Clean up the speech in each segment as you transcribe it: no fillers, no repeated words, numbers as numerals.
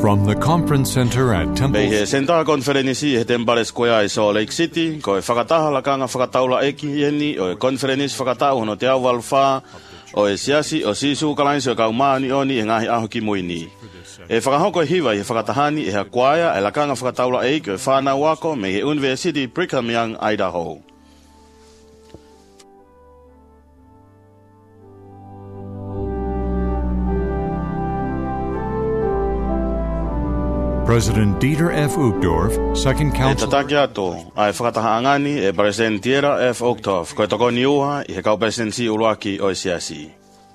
From the Conference Center at Temple... Bei he senta konferenisi he Temple Square i Salt Lake City, ko e whakataha lakanga whakataula eki ieni o e konferenisi whakatau hono te au walwha o e siasi o sisu kalainsi o kaumani oni e ngahi aho ki muini. E whakahoko hiwa i he whakatahani e hakuaia e lakanga whakataula eki o e whanau wako me he University Brigham Young, Idaho. President Dieter F. Uchtdorf, Second Council... E tataki ato, ai whakatahaangani e President Dieter F. Uchtdorf, koe toko niuha i he kau presidency uluaki o e siasi.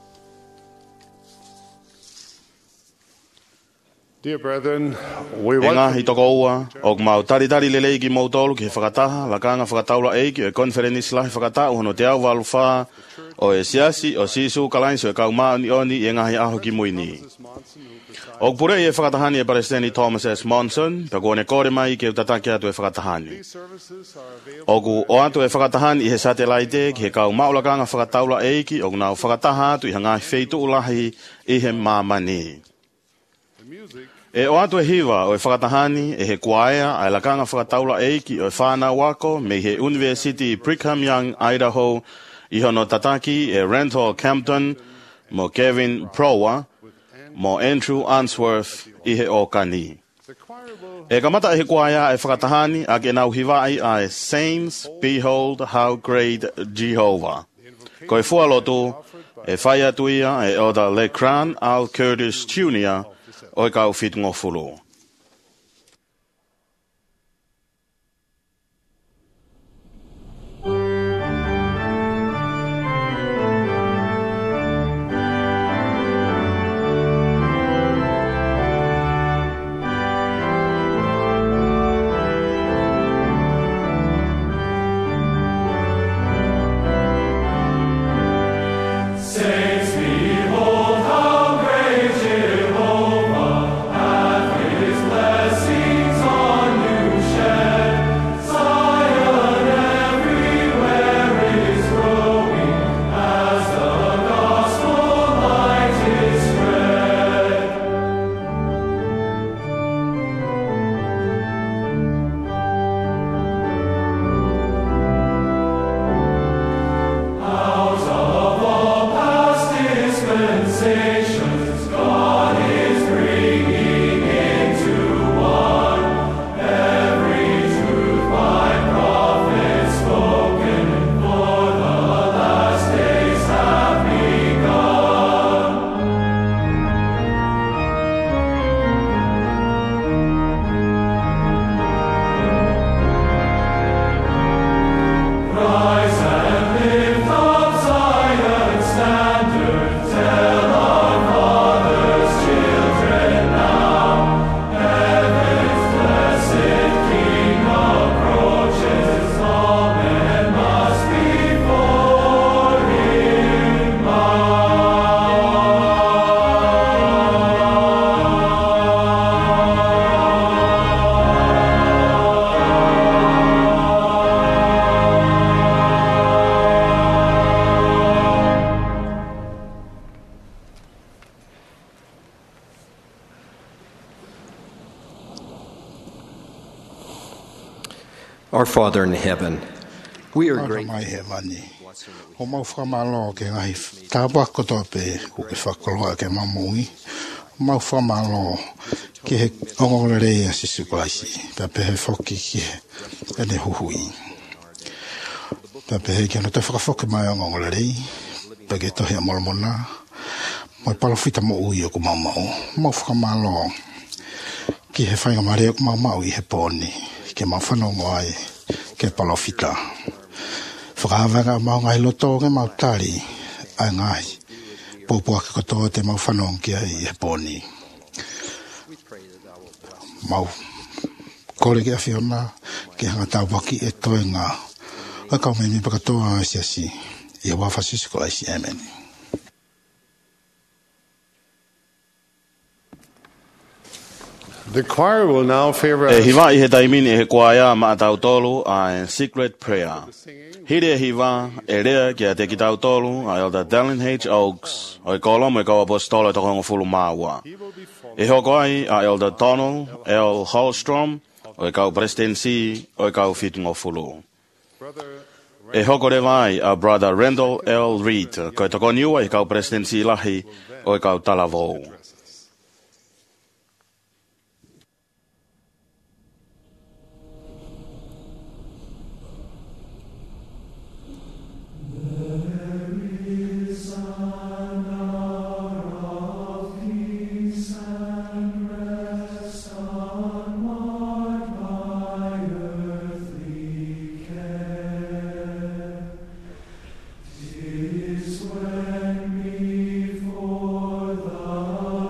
Dear brethren, we Enga i toko ua, o mau taritari lelei ki mautolu ki he whakataha, lakanga whakataula eiki o e konferenisi lahi whakatau hono te au walwha o e siasi o sisu kalainsi o e kau maani oni i ngahi aho ki muini. O pure e whakatahani e Presidenti Thomas S. Monson, pa kone kore mai ke utataki atu e whakatahani. O atu e whakatahani i he satellite ki he kau maulakanga whakataula eiki o nau whakataha atu i hangai feitu ulahi i he mamani. E o atu e hiwa o e whakatahani e he kuaea ai lakanga whakataula eiki o e whanau wako me he University Brigham Young, Idaho i hono tataki e Renthal Campton mo Kevin Prowa mo Andrew Answorth i he okani. E kamata e he kuaia e whakatahani a ke nau hiwai ai Saints Behold How Great Jehovah. Ko e fualotu e whaia tuia e Elder LeCran Al Curtis Jr. o e kau fitngofulu. Our Father in heaven, we are grateful. O mau whamalo ke ngai tāpua koto pe ku ke whakoloa ke mamui. Mau whamalo ke he ongorerei a sisu kwaisi. Pea pe he whoki ki he ene huhui. Pea pe he ke no te whakawhoki mai ongorerei. Pea ke tohi a molomona. Moi palofita mo ui o ku maumau. Mau whamalo ki he whainga mare o ku maumau I he pōni. Ke mau whanongo ai ke palofita. Whakawanga mau ngai loto ke mau tari ai ngai. Pōpua ke kotoa te mau whanong ki ai he pōni. Mau kore ke awhiona ke hanga tāwaki e toe ngā. Ai kau mei mi pakatoa ai siasi. I a wawhasisiko ai si amen. The choir will now favor us. E hiwa I he taimini e he kuaia ma atau tolu a secret prayer. Hire hiwa e rea ki a te ki tau tolu a Elder Dallin H. Oaks o e kolomo e kau apostola toko ngofulu maua. E hoko ai a Elder Donald L. Hallstrom o e kau presidency o e kau fitungofulu. E hoko re vai a Brother Randall L. Reed ko e toko niua e kau presidency lahi o e kau talavou. Is when before the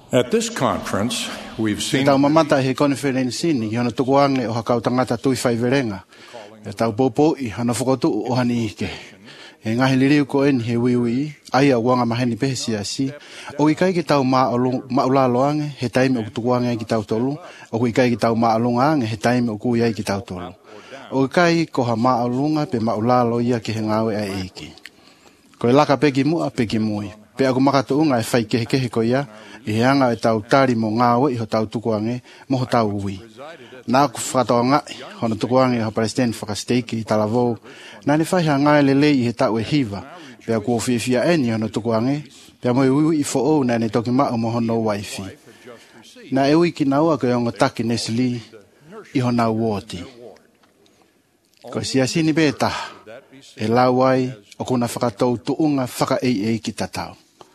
At this conference, we've Se seen tau mamata he konferensi ni hana tukuange o hakau tangata tui whaiverenga. E tau popo i hana whakotu o hani ike. E ngahi liriu ko en he wiwi, aia wanga maheni pehesi asi. O ikai ki tau maulaloange, he taime o tukuange ki tau tolu. O ikai ki tau maalungaange, he taime o kuiai ki tau tolu. O ikai ko ha maalunga pe maulalo ia ki he ngawe a eiki. Ko e laka peki mua peki mui. Pe aku makatuunga e whai kehe ko ia. I heanga e tau tari mo ngawe i ho tau tukuange mo ho tau ui. Nā ku whakatoa ngai, hono tukuange ho Palestine whakasteiki i talavou. Nā ni whai hangai lele i he tau e hiva. Pea ku o whiawhia eni hono tukuange. Pea mo i ui i fo ou nā ne toki mao mo hono waifi. Nā e ui ki naua ko yongo taki nesili i ho nau woti. Ko si asini beta e lauai o kuna whakatou tuunga whaka ei ki tatau.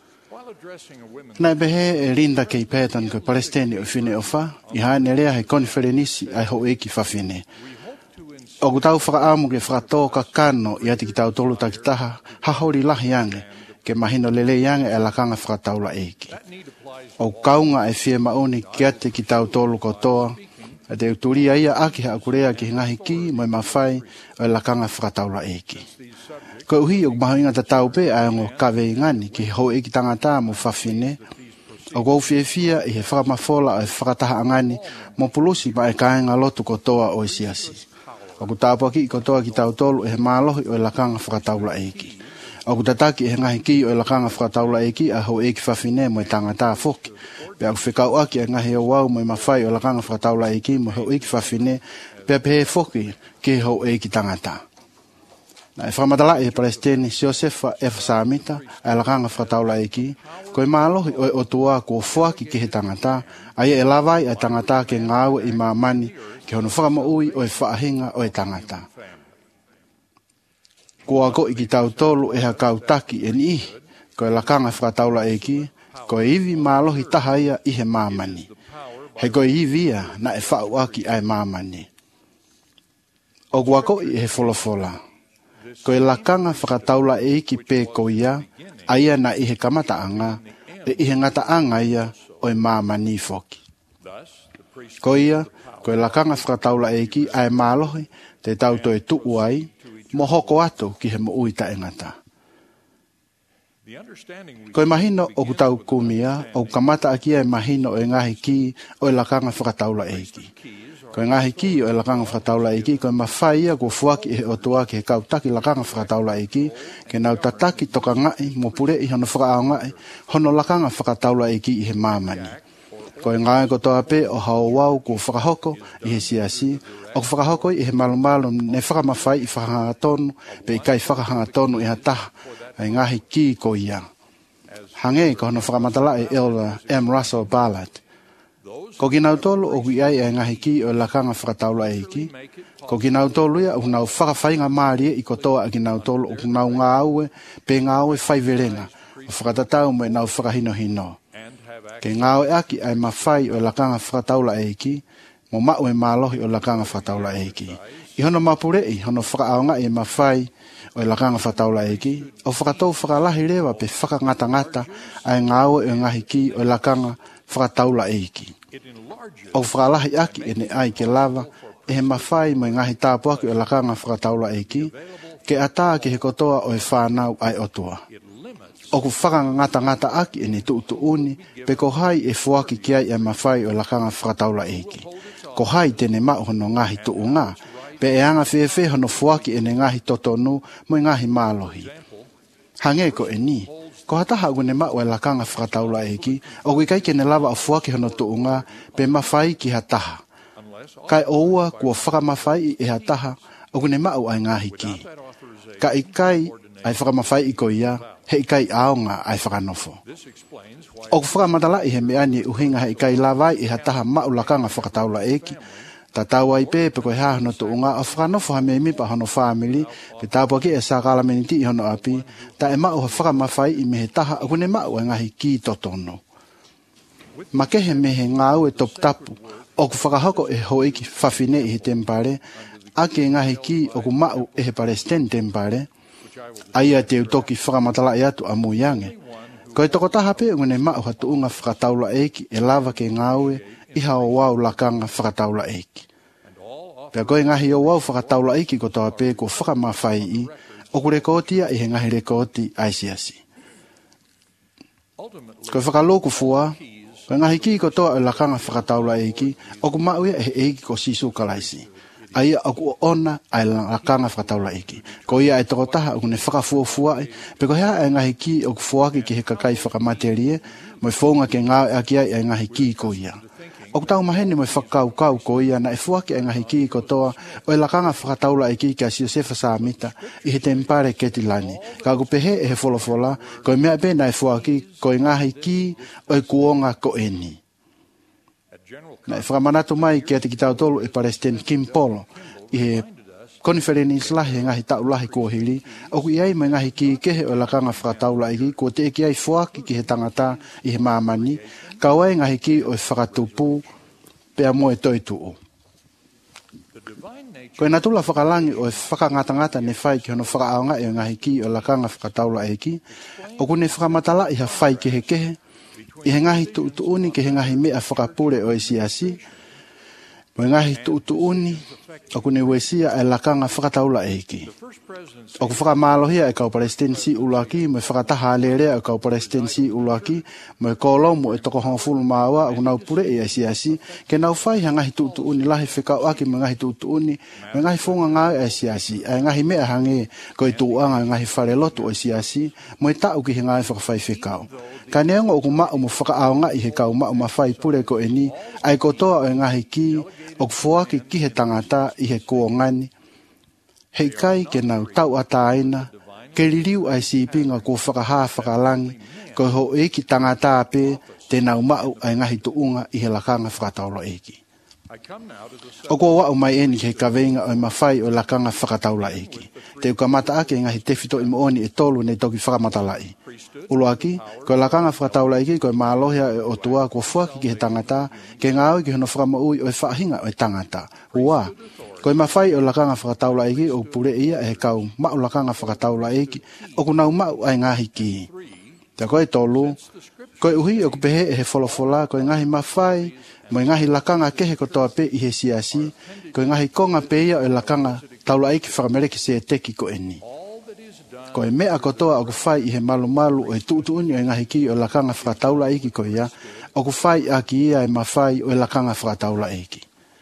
Nai behe e rinda kei pētan ko Palestine o whine o wha, i haene rea he konferenisi ai ho eki whawhine. O kutau whakaamu ke whakatō ka kano i ati ki tau tolu takitaha, hahori lahi ange, ke mahino lele ange e lakanga whakataula eki. O kaunga e whie maoni ki ati ki tau tolu kotoa, e te uturia ia aki haakurea ki ngahi ki, moi mawhai o e lakanga whakataula eki. Ko uhi o mahoinga tatau pe a ngo kawe ngani ki ho eki tangata mo whawhine. O kou whiawhia i he whakamafola o e whakataha angani mo pulusi ma e kāinga lotu kotoa o isiasi. O ku tāpaki i kotoa ki tau tolu e he mālohi o e lakanga whakataula eki. O ku tataki e he ngahi ki o e lakanga whakataula eki a ho eki whawhine mo e tangata foki. Pe aku whikau aki e ngahi o wau mo i mawhai o lakanga whakataula eki mo ho eki whawhine pe pehe foki ki ho eki tangata. Na e whamatala e Palestine Siosefa e whasamita e lakanga whataula eki, ko e mālohi o e otua ko whuaki ki he tangata, ai e lawai e tangata ke ngāwe i māmani ki hono whakamaui o e whaahinga o e tangata. Ko ako i ki tau tolu e hakau taki e ni, ko e lakanga whataula eki, ko e iwi mālohi taha ia i he māmani. He ko e iwia na e whauaki ai māmani. O ko i he wholofola. Ko e lakanga whakataula e ki pē ko ia, aia na ihe kamataanga, e ihe ngataanga ia o e māmani foki. Ko ia, ko e lakanga whakataula e ki ai mālohi, te tau to e tuu ai, mo hoko ato ki he mo uita e ngata. Ko e mahino o kutau kumia, o kamata aki e mahino e ngahi ki o e lakanga whakataula e ki. Ko e ngahi ki o e lakanga whakataula e ki, ko e mawhaia ko fuaki e otua ki he kautaki lakanga whakataula e ki, ke nau tataki toka ngai, mo pure i hono whakaao ngai, hono lakanga whakataula e ki i he māmani. Ko e ngai ko toa pe o hao wau ko whakahoko i he siasi, o ko whakahoko i he malumalu ne whakamawhai i whakahangatonu, pe i kai whakahangatonu i hataha, e ngahi ki ko ia. Hange ko hono whakamatala e Elder M. Russell Ballard. Ko ki nau tolu o kui ai e ngahi ki o lakanga whakataula e ki. Ko ki nau tolu ia o nau whakawhainga maarie i kotoa a ki nau tolu o nau ngā aue pe ngā aue whaiverenga o whakatatau mo e nau whakahino hino. Ke ngā aue aki ai mawhai o lakanga whakataula e ki, mo mau e mālohi o lakanga whakataula e ki. I hono mapurei, hono whakaaonga e mawhai o lakanga whakataula e ki, o whakatou whakalahi rewa pe whakangata ai ngā aue o ngahi ki o lakanga whakataula e ki. O whakalahi aki e ne ai ke lava, e he mawhai mo ngahi tāpuaki o lakanga whakataula e ki, ke ata ki he kotoa o e whanau ai otua. O ku whakangata aki e ne tuutuuni, pe ko hai e fuaki ki ai e mawhai o lakanga whakataula e ki. Ko hai tene mao hono ngahi tuunga, pe e anga whiewhe hono fuaki e ne ngahi totonu mo ngahi mālohi. Hange ko e ni, ko hataha gune mao e lakanga whakataula e ki, o kui kai ke ne lava o fuaki hono tuunga, pe mawhai ki hataha. Kai oua kua whakamawhai e hataha, o gune mao ai ngahi ki. Ka i kai ai whakamawhai i ko ia, he i kai aonga ai whakanofo. O ku whakamatala i he meani uhinga he i kai lavai e hataha mao lakanga whakataula e ki, ta tau ai pe ko ha no to nga afrano fo me mi pa hono family pe ta po ki e sa kala meniti hono api ta e ma o fra ma fai i me ta ko ne ma o nga hi ki totono ma ke he me he nga o top tapu o ku fra hako e ho iki fa fine i tempare a ke nga hi ki o ku ma o e Palestine tempare ai a te toki fra matala ya tu amu yange Ko e toko taha pe ngone mao hatu unga whakataula eiki e lava ke ngaue iha o wau lakanga whakataula eiki. Pea koe ngahi o wau whakataula eiki ko toa pe ko whakamawhai i o kure kotia i he ngahi rekoti aisiasi. Koe whakaloku fua, koe ngahi ki ko toa e lakanga whakataula eiki o ku mauia e eiki ko sisu kalaisi. Aia aku ona ai lakanga whakataula eiki. Ko ia e toko taha o ne whakafuafuai, pe ko hea e ngahi ki o ku fuaki ki he kakai whakamaterie, mo e whaunga ke ngā e aki ai e ngahi ki ko ia. O ku tau maheni mo e whakaukau ko ia na e fuaki e ngahi ki ko toa o e lakanga whakataula eiki ki a Siosefa Samita i he tempare ketilani. Ka ku pehe e he wholofola, ko e mea pena e fuaki ko e ngahi ki o e kuonga ko eni. Na e whakamanatu mai ki ati ki tau tolu e Palestine Kim Polo i he konferenis lahi ngahi tau lahi kua hiri o ku iai mai ngahi ki kehe o lakanga whakataula iki ko te eki ai fuaki ki he tangata i he mamani ka wai ngahi ki o e whakatupu pea mo e toituu. Ko e natula whakalangi o e whakangata-ngata ne whai ki hono whakaaonga e ngahi ki o lakanga whakataula iki o ku ne whakamatala i ha whai kehe i he ngahi tuuni ke he ngahi mea whakapure o e siasi, mo e ngahi tuuni o kune wesia e lakanga whakataula eiki. O ku whakamálohia e kau Palestine si ulaki, mo e whakataha alerea e kau Palestine si ulaki, mo e kolo mo e toko hongfulu maawa o nau pure e siasi, ke nau whai ha ngahi tuuni lahi whikau aki mo ngahi tuuni, mo ngahi whunga ngā e siasi, e ngahi mea hange ko i tuanga e ngahi whare lotu o siasi, mo e tau ki he ngahi whakawhai whikau. Ka neongo o ku mao mo whakaaonga i he kau mao mawhai pure ko e ni, ai kotoa o e ngahi ki, o ku fuaki ki he tangata i he kuongani. Hei kai ke nau tau ataina, ke ririu ai sipinga ko whakaha whakalangi, ko ho eiki tangata pe te nau mao ai ngahi tuunga i he lakanga whakataula eiki. O ko wau mai eni he kawenga o mawhai o lakanga whakataula eiki. Te ukamata ake ngahi tewhito i mooni e tolu nei toki whakamatalai. Uloaki, ko lakanga whakataula eiki ko maalohia e o tua ko fuaki ki he tangata, ke ngāui ki hono whakamaui o e whahinga o e tangata. Ua, ko e mawhai o lakanga whakataula eiki o pure ia e he kau mau lakanga whakataula eiki o ku nau mau ai ngahi ki. Te koe tolu, ko e uhi o ku pehe e he wholofola ko e ngahi mawhai, mo e ngahi lakanga kehe ko toa pe i he siasi, ko e ngahi konga pe ia o e lakanga taula eiki whakamereki se e teki ko eni. Ko e mea kotoa o ku whai i he malu o e tuutuuni o e ngahi ki o lakanga whakataula eiki ko ia, o ku whai a ki ia e mawhai o e lakanga whakataula eiki.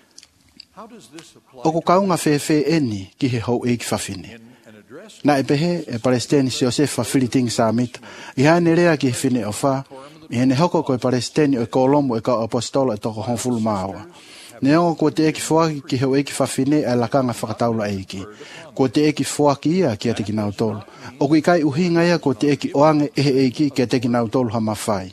O ku kaunga whewhe eni ki he hou eiki whawhine. Na e pehe e Palestine Siosefa Filiting Samita, i hane rea ki he whine o wha, i hene hoko ko e Palestine o e kolomo e ka apostola e toko honfulu maawa. Neongo ko te eki fuaki ki heu eki whawhine e lakanga whakataula eiki. Ko te eki fuaki ia ki a te ki nau tolu. O kui kai uhinga ia ko te eki oange ehe eiki ki a te ki nau tolu ha mawhai.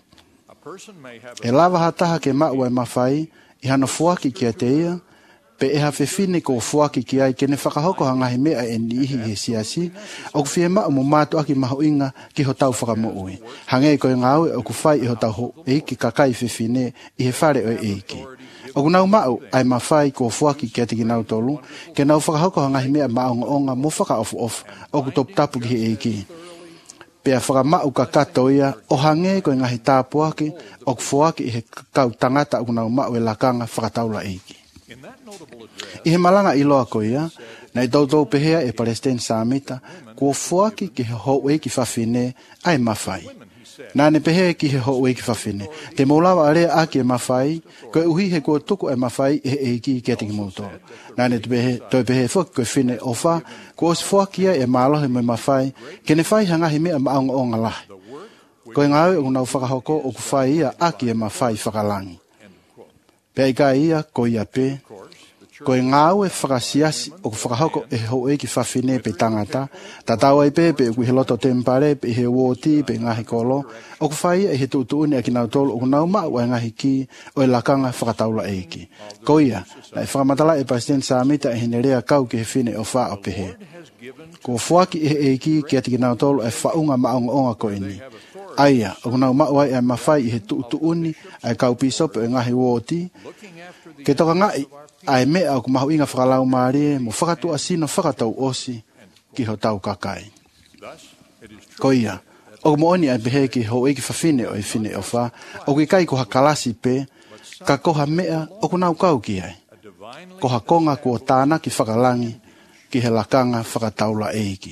E lava hataha ke mau e mawhai, i hano fuaki ki a te ia, pe e ha whewhine ko fuaki ki ai ke ne whakahoko hangahi mea e ni ihi he siasi, o ku whie mau mo mātu aki maho inga ki ho tau whakamoui. Hangei ko e ngāue o ku whai i ho tau ho eiki kakai whewhine i he whare o eiki. O ku nau mau ai mawhai ko fuaki ki a te ki nau tolu, ke nau whakahoko hangahi mea maonga onga mo whakaofu o ku top tapu ki he eiki. Pea whakamau ka kato ia, o hange ko e ngahi tāpuaki, o ku fuaki i he kau tangata o ku nau mau e lakanga whakataula eiki. I he malanga i loa ko ia, na i tautou pehea e Palestine Samita, kua fuaki ki he hou eiki whawhine ai mawhai. Nā ne pehea ki he hou eiki whawhine. Te maulawa area aki e mawhai, ko e uhi he kua tuku e mawhai e eiki ki atingi mautoa. Nā ne toi pehea whaki koe whine o wha, kua os fuaki ia e mālohe me mawhai, ke ne whai hangahi mea maonga o ngalahi. Ko e ngāwe o nau whakahoko o ku whai ia aki e mawhai whakalangi. Pea i ka ia ko ia pe, ko e ngāwe whakasiasi o ku whakahoko e hou eiki whawhine pe tangata, ta tau ai pe o ku he loto tempare, pe he wōti, pe ngahi kolo, o ku whaia e he tuutuuni a ki nau tolu, o ku nau mau e ngahi ki o e lakanga whakataula eiki. Ko ia, na e whakamatala e Palestine Samita e hene rea kau ki he whine o wha o pehe. Ko fuaki e eiki ki ati ki nau tolu e whaunga maonga onga ko ini. Aia, o ku nau mau ai e mawhai i he tuutuuni a kau pisope o ngahi wōti, ke toka ngai, ai mea o ku mahu inga whakalau maare, mo whakatua sino whakatau osi ki ho tau kakai. Ko ia, O mooni ai behe ki ho e ki whawhine o i whine o wha. O ki kai ko ha kalasi pe, ka koha mea o kunau kau ki ai. Ko ha konga ko tāna ki whakalangi, ki he lakanga whakataula e iki.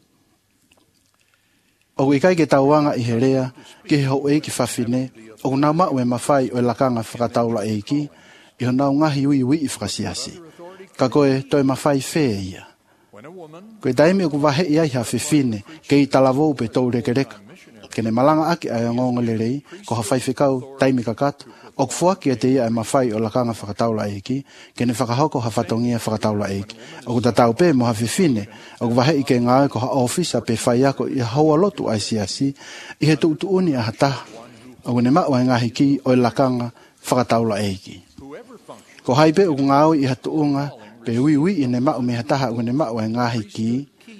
O ki kai ke tauanga i he rea, ki he ho e ki whawhine, o kunau mau e mawhai o i lakanga whakataula e iki, i ho nau ngahi ui ui i whakasiasi. Ka koe toi mawhai whea ia. Koe daimi o ku wahe i ai ha whiwhine, ke i talavou pe tau reke reka. Kene malanga aki ai ngonga le rei, ko ha whaiwhikau taimi kakatu, o kufuaki e te ia e mawhai o lakanga whakataula eiki, kene whakahoko ha whatongia whakataula eiki. O ku tatau pe mo ha whiwhine, o ku wahe i ke ngae ko ha ofisa pe whai ako i haua lotu ai siasi, i he tuutuuni a hataha, o ku ne maua ngahi ki o lakanga whakataula eiki. Ko haipe o ku ngāo i hatuunga, pe ui i ne mau me hataha o ne mau e ngahi ki.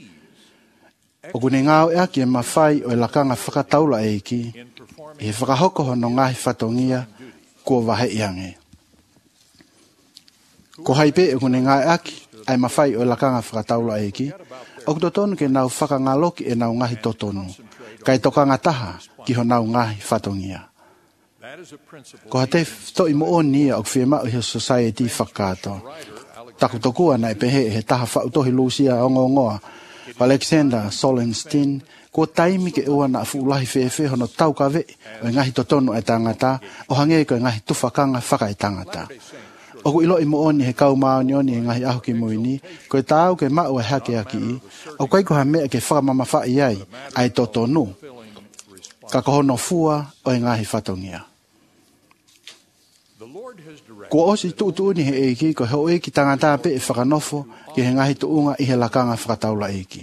O kune ngāo e aki e mawhai o e lakanga whakataula e ki, i he whakahoko hono ngahi whatongia kua wahe iange. Ko haipe o kune ngāo e aki ai mawhai o e lakanga whakataula e ki, o kutotonu ke nau whakangaloki e nau ngahi totonu, kai tokanga taha ki ho nau ngahi whatongia. Ko ha te toi mo o nia o kwhiema o he society whakato. Takutokua na e pehe he taha whautohi Lucia o ngongoa, Alexander Solenstein, ko taimi ke ua na fuulahi whewhe hono tau ka ve o ngahi totono e tangata, o hange ko ngahi tufakanga whaka e tangata. O ku ilo i mo oni he kau maoni oni e ngahi ahu ki muini, ko e tau ke mau e hake aki i, o kai ko ha mea ke whakamama whai ai, ai totonu, ka kohono fua o e ngahi whatongia. Ko osi tuutuni he eiki, ko heo eiki tangata pe e whakanofo ki he ngahi tuunga i he lakanga whakataula eiki.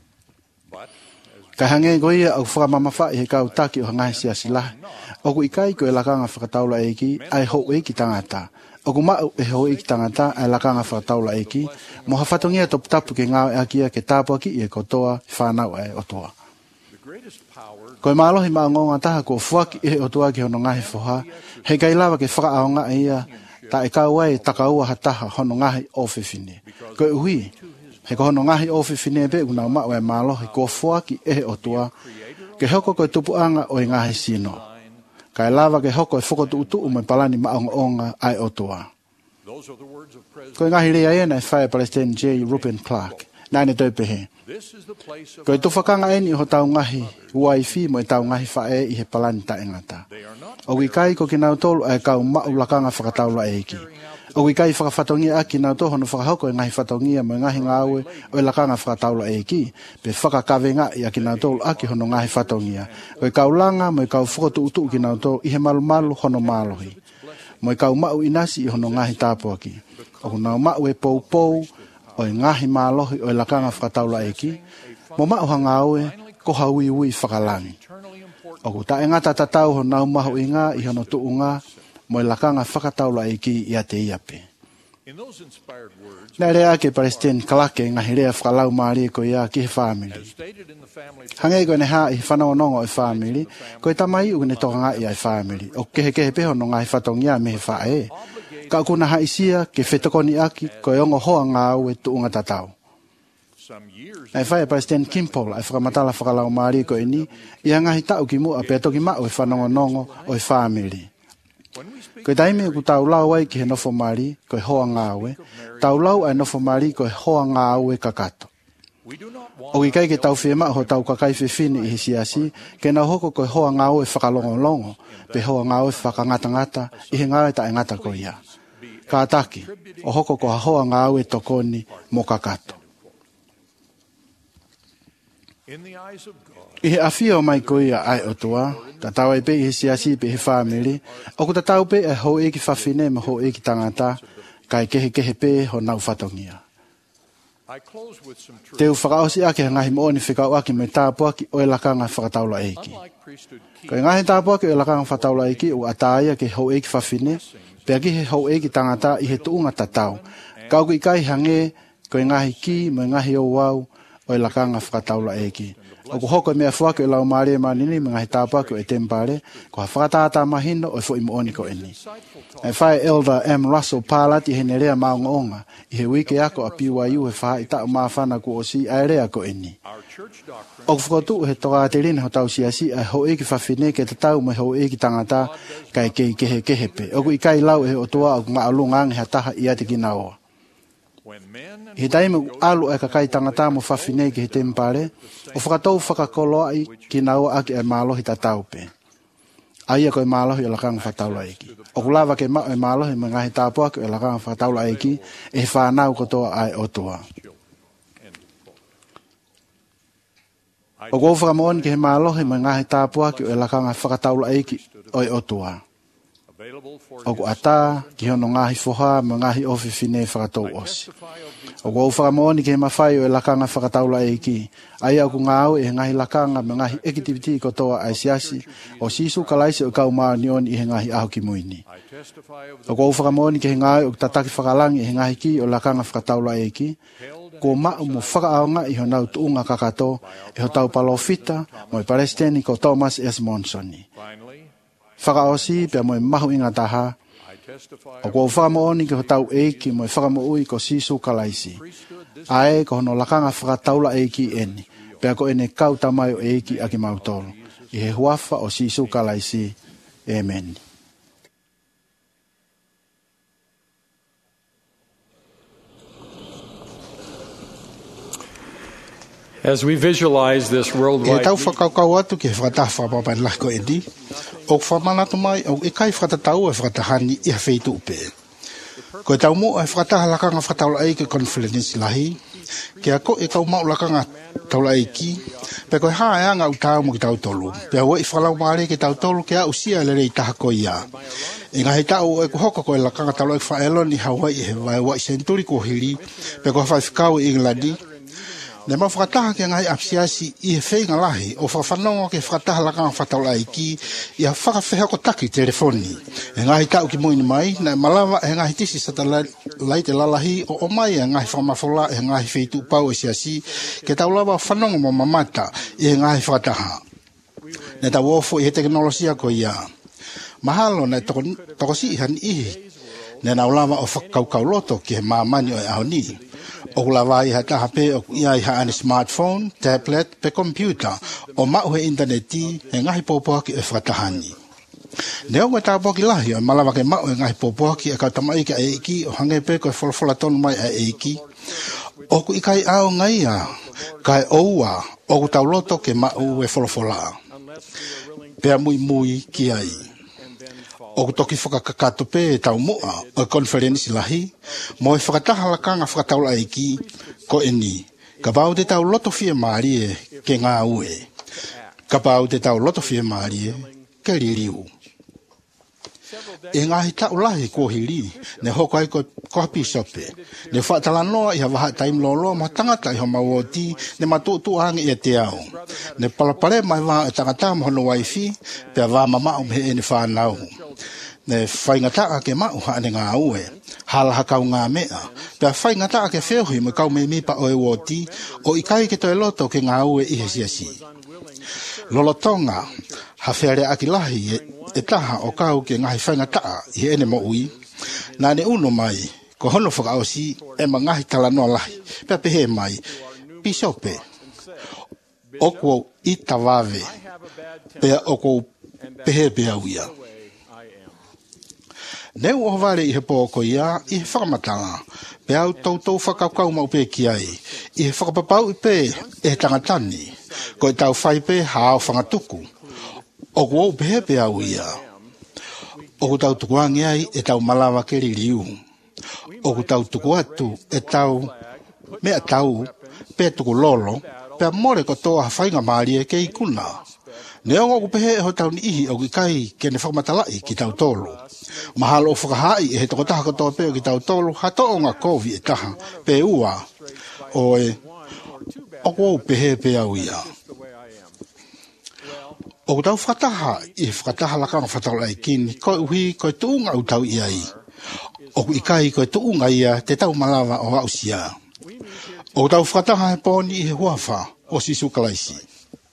Kai hange goia au whakamamawha i he kau taki o ngahi siasilahi. O ku ikai ko e lakanga whakataula eiki, ai ho eiki tangata. O ku mau e ho eiki tangata ai lakanga whakataula eiki, mo ha whatongia toputapu ke ngāo e akia ke tāpua ki i e kotoa i whanau e otoa. Ko e mālohi maangonga taha ko fuaki i he otoa ki hono ngahi whoha, he kai lawa ke whakaaonga ia, ta e kauai takaua hataha hono ngahi o whiwhine. Ko e hui, he ko hono ngahi o whiwhine be unau mau e mālohi ko fuaki e he otoa, ke hoko koe tupuanga o e ngahi sino. Ka e lawa ke hoko e whokotu utu ume palani maonga ai otoa. Ko e ngahi rea ena e whae Palestine J. Ruben Clark, nane toi pehe. Ko e tufakanga eni ho tau ngahi uaifi mo e tau ngahi whae i he palani taengata. O wikai ko ki nau tolu ai kau mau lakanga whakataula eiki. O wikai whakawhatongia aki nau toho no whakahoko e ngahi whatongia mo e ngahi ngāwe o e lakanga whakataula eiki. Pe whakakawenga i aki nau tolu aki hono ngahi whatongia. O e kau langa mo e kau whakotu utu ki nau tolu i he malu hono mālohi. Mo e kau mau inasi i hono ngahi tāpuaki. O nau mau e pou o e ngahi mālohi o e lakanga whakataula eiki. Mo mau hangaue ko haui ui whakalangi. O ku tae ngata tatau ho nau maho i ngā i hono tuunga mo i lakanga whakataula eiki i a te iape. Nā rea ke Palestine kalake ngahi rea whakalau maari ko ia ki he whāmili. Hangei ko ne haa i whanonongo i whāmili, ko e tamai u ne toka ngā i ai whāmili. O kehe peho no ngahi whatongia me he whae. Ka kuna haisia ke whetokoni aki ko e ongo hoa ngā ue tuunga tatau. Ai whae Palestine Kimpol ai whakamatala whakalau maari ko ini, ia ngahi tau ki mua pe toki mau e whanongonongo o e whāmili. Ko e taimi ku tau lau ai ki he nofo maari ko e hoa ngā ue, tau lau ai nofo maari ko e hoa ngā ue kakato. O ki kai ke tau whiema ho tau kakai whiwhini i he siasi, ke nau hoko ko e hoa ngā ue whakalongolongo, pe hoa ngā ue whakangata i he ngā e ta e ngata ko ia. Ka ataki, o hoko ko ha hoa ngā ue tokoni mo kakato. I he awhia o mai ko ia ai otua, ta tau e pe i he siasi pe he whāmili, o ku ta tau pe e ho e ki whawhine ma ho e ki tangata, kai kehe pe ho nau whatongia. Te u whakaosi ake ha ngahi mooni whikau aki me tāpuaki o e lakanga whakataula eiki. Ko e ngahi tāpuaki o e lakanga whakataula eiki o ataia ke ho e ki whawhine, pe aki he ho e ki tangata i he tuunga tatau. Kau ki kai hange ko e ngahi ki mo e ngahi o wau, o e lakanga whakataula eiki. O ko hoko mea fuake lau maare manini mga hitapa ko e tempare ko whakatata mahino o fo imooni ko eni. E whae Elder M. Russell Palati he nerea maonga i he wike ako a PYU he wha i tau mawhana ko o si aerea ko eni. O whakotu he toka te rina ho tau siasi a ho eki whawhine ke te tau me ho eki tangata kai kei kehepe. O ku i kai lau e o toa o ngā alungang he taha i ate ki naoa. He taimu alu e kakai tangata mo whawhine ki he tempare, o whakatou whakakoloa i ki naoa aki e mālohi ta taupe. Aia ko e mālohi e lakanga whataula eki. O kulawa ke mao e mālohi me ngahi tāpua ki e lakanga whataula eki, e whanau kotoa ai otua. O kou whakamooni ki he mālohi me ngahi tāpua ki e lakanga whakataula eki o e otua. O ku ata ki hono ngahi whoha me ngahi ofi whine whakatou osi. O kou whakamooni ki he mawhai o e lakanga whakataula eki, aia ku ngāu e ngahi lakanga me ngahi ekitiviti kotoa ai siasi, o sisu kalaisi o kau maa nioni i he ngahi aho ki muini. O kou whakamooni ki he ngāu o tataki whakalangi i he ngahi ki o lakanga whakataula eki, ko mao mo whakaaonga i honau tuunga kakato, e ho tau palofita, mo i Palestini ko Thomas S. Monsoni. Whakaosi pia mo i mahu inga taha, o kou whakamooni ki ho tau eiki mo i whakamoui ko sisu kalaisi. Ae ko hono lakanga whakataula eiki eni, pia ko ene kau tamai o eiki aki mautolo. I he huafa o sisu kalaisi. Amen. As we visualize this worldwide, e tau whakaukau atu ki he whakataha whapapai lako e di. O whamanatu mai, o e kai whakatau e whakatahani i ha wheitu upe. Ko e tau mo e whakataha lakanga whakataula eiki konferensi lahi, ke a ko e kau mau lakanga taula eiki, pe koe haa e anga utau mo ki tau tolu. Pe a wai whalau maare ki tau tolu ke a usia lere i taha ko ia. E ngahi tau e kuhoko ko e lakanga taula eiki whaelon i Hawaii e he vai wai senturi ko hiri, pe koe whai whikau i Englandi. Ne ma whakataha ke ngai apsiasi i he whenga lahi o whawhanonga ke whakataha lakanga whataula iki i a whakawheha ko taki telefoni. E ngahi tau ki moini mai, na malawa e ngahi tisi sata lai te lalahi o mai e ngahi whamafola e ngahi wheitu pau e siasi ke tau lawa whanonga mo mamata i he ngahi whakataha. Ne tau ofo i he teknolosia ko ia. Mahalo na tokosi ihan ihi. Ne na ulawa o whakaukau loto ki he maamani o e ahoni. O kulawa i hata hape o ia i haane smartphone, tablet, pe computer, o mau he interneti e ngahi popoaki e whakatahani. Neo ngoi tāpoaki lahi o malawa ke mau e ngahi popoaki e kautamai ke e iki o hange pe koe wholofola tonu mai e iki. O ku ikai ao ngai a, kai oua, o ku tau loto ke mau e wholofola. Pea mui mui ki ai. O ku toki whakakakato pe e tau mua o konferensi lahi, mo e whakataha lakanga whakataula iki ko e ni. Ka pau te tau loto fie maarie ke ngā ue. Ka pau te tau loto fie maarie ke ririu. E ngahi tau lahi ko hiri, ne hoko ai ko hapi sope. Ne whaatalanoa i hawaha taim lolo ma tangata i homa woti, ne matutu angi e te au. Ne palapare mai wā e tangata mo hono waifi, pia wā mamau me e ne whanau. Ne whaingata a ke mau haane ngā ue, hala hakau ngā mea, pia whaingata a ke whewhi me kau me mipa o e woti, o ikai ke toi loto ke ngā ue i he siasi. Lolotonga, ha where aki lahi e taha o kau ke ngahi whaingata a i ene mo ui, nā ne uno mai, ko hono whakaosi e ma ngahi talanoa lahi, pia pehe mai, pisope, oko i tawave, pia oko pehe pia uia. Neu o vale i he pōko ia, i he whakamatanga, pe au tautou whakaukau mau pe ki ai, i he whakapapau i pe e he tangatani, ko e tau whai pe hao whangatuku, o kuau pe pe au ia. O ku tau tukuangi ai e tau malawa ke ririu, o ku tau tuku atu e tau mea tau pe tuku lolo, pe more ko toa whainga maari e ke ikuna. Neongo ku pehe e ho tau ni ihi o ki kai ke ne whakamatalai ki tau tolu. Mahalo o whakahai e he toko taha katoa peo ki tau tolu, hato o ngā kovi e taha, pe ua, o e, o kou pehe pe au ia. O ku tau whataha, i whataha lakanga whataulai kini, koe uhi, koe tuunga utau iai. O ku ikai koe tuunga ia, te tau malawa o hausia. O ku tau whataha he pōni i he huafa, o sisu kalaisi.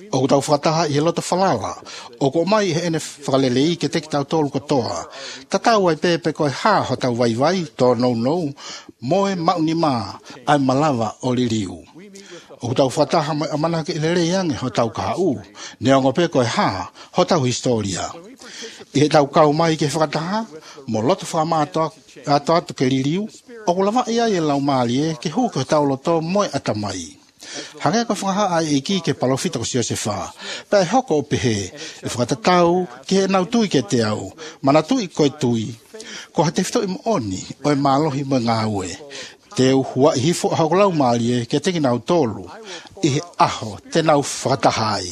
O tau whakataha i he loto whalala. O ko mai he ene whakalelei ke teki tau tolu katoa. Tatau ai pepe koe ha ho tau waiwai tō nou. Moe mauni mā ai malawa o liriu. O tau whakataha mai amana ke lelei ange ho tau kahau. Neongo pe koe ha ho tau historia. I he tau kau mai ke whakataha mo loto whakamātoa atu ke liriu. O ko lama ia e lau maali ke hu ke tau loto moe atamai. Hange ko whakaha ai ki ke palofita ko si Josefa. Pai hoko o pehe, e whakatatau ke he nau tui ke te au. Mana tui koe tui. Ko ha te whito i mo oni, o e mālohi mo ngā ue. Te uhua i hifo hau lau maali ke teki nau tolu. I he aho te nau whakatahai.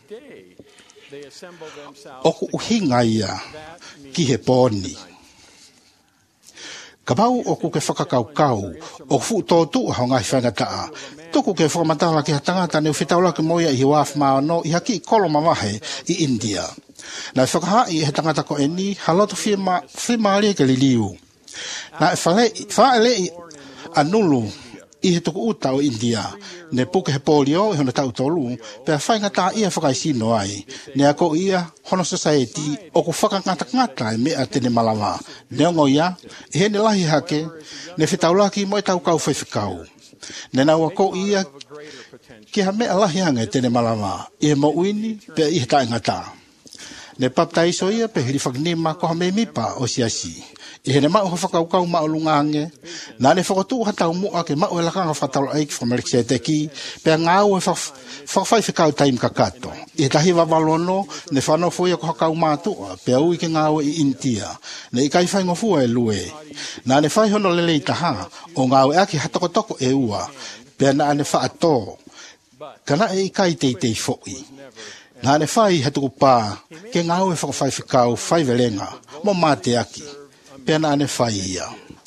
Oku uhinga ia ki he pōni. Ka pau o ku ke whakakaukau, o fu tōtu o ngai whangataa. Tuku ke whakamatala ki ha tangata neu whitaula ke moia i hi wāwh māno i haki kolo mawahe i India. Nai whakahai he tangata ko eni, haloto whimaari ke liliu. Nai whaele i anulu i he tuku uta o India. Ne puke he polio i hona tau tolu, pea whaingata ia whakaisino ai. Ne ako ia hono society o ku whakangata e mea tene malawa. Neongo ia, i he ne lahi hake, ne whitaulaki mo e tau kau whaiwhikau. Ne nau ako ia ki ha mea lahi hanga e tene malawa. I he mo uini, pea i he taingata. Ne paptaiso ia pe hiri whakinima ko ha me mipa o siasi. I he ne mau whakaukau mao lungange, nā ne whakatu hatau mua ke mau e lakanga whatalo aiki whamarikse te ki, pea ngāu e whakawhai whikau taim kakato. I he tahi wawalono, ne whanau fuia ko hakau mātua, pea ui ke ngāu i India, ne i kai whai ngofua e lue. Nā ne whai hono lelei taha, o ngāu e aki hatokotoko e ua, pea nā ne whaato, kana e i kai teitei fhoi. Nā ne whai hatuku pā, ke ngāu e whakawhai whikau whai velenga, mo māte aki. Pena ane whai ia.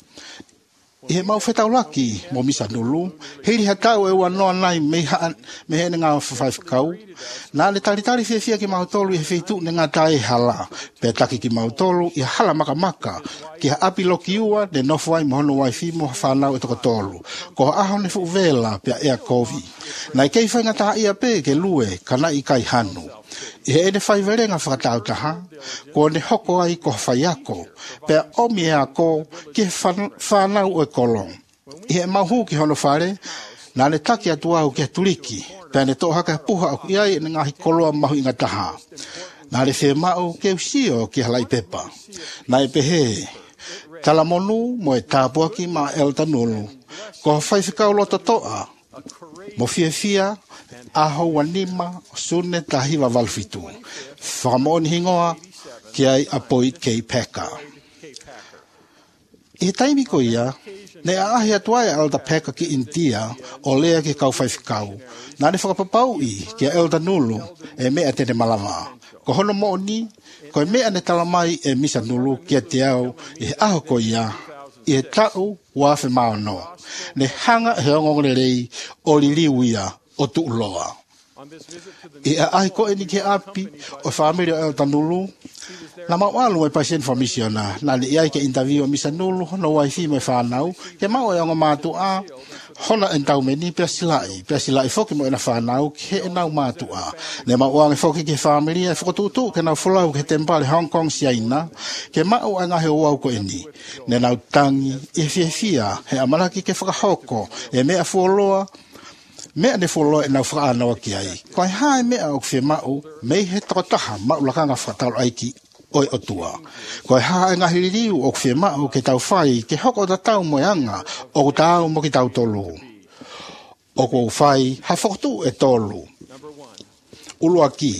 I he mau whetau laki, mo misa nulu, hiri hatau e ua noa nai me hene ngā whawhaiwhikau. Nā ne taritari whiawhia ki mautolu i he whitu ne ngā tae hala, pe taki ki mautolu i hala maka, ki ha api loki ua, ne nofu ai mohono wai whimo ha whanau e toko tolu. Ko ha aho ne whuwela pe ea kovi. Nai kei whai ngata ia pe ke lue, kana i kai hanu. I he ene whai verenga whakatau taha, ko ne hoko ai ko whai ako, pe omi e ako ki he whanau e kolong. I he mahu ki hono whare, nā ne taki atu au ki turiki, pe ne tohaka puha aku iai e ngahi koloa mahu inga taha. Nā le whe mau ke usio ki halai pepa. Nā e pehe, talamonu mo e tāpuaki ma eltanulu, ko whai whikau loto toa, mo fia, aho wanima, sune tahi wa walfitu. Whakamoni hingoa, ki ai apoi kei peka. I he taimi ko ia, ne ahi atuai alta peka ki India, o lea ki kau whaiwhikau. Nā ne whakapapau i, ki a elta nulu, e mea tene malawa. Ko hono mo ni, ko e mea ne talamai e misa nulu, ki a te au, i he aho ko ia, i he tau wafe maono. Ne hanga he ongongre rei, o li liwia, o tu uloa. I a ai ko eni ke api o whamiri o Eltanulu, na maualu e paisen whamisiona, na li iai ke interview o misa nulu, no wai fi me whanau, ke mau e onga mātu a, hona en tau meni pia silai foki mo e na whanau, ke e nau mātu a. Ne mauange foki ke whamiri e whakotutu, ke nau fulau ke tempale Hong Kong siaina, ke mau e ngahe o au ko eni, ne nau tangi, e fia, he amalaki ke whakahoko, e mea fuoloa, mea ne folo e nau whakaanawa ki ai. Koe hae mea o kwhi mau, mei he takotaha mau lakanga whakatalo aiki oi o tua. Koe hae ngahi riu o kwhi mau ke tau whai, ke hoko ta tau moeanga, o tau mo ki tau tolu. O kou whai, ha whakotu e tolu. Ulua ki.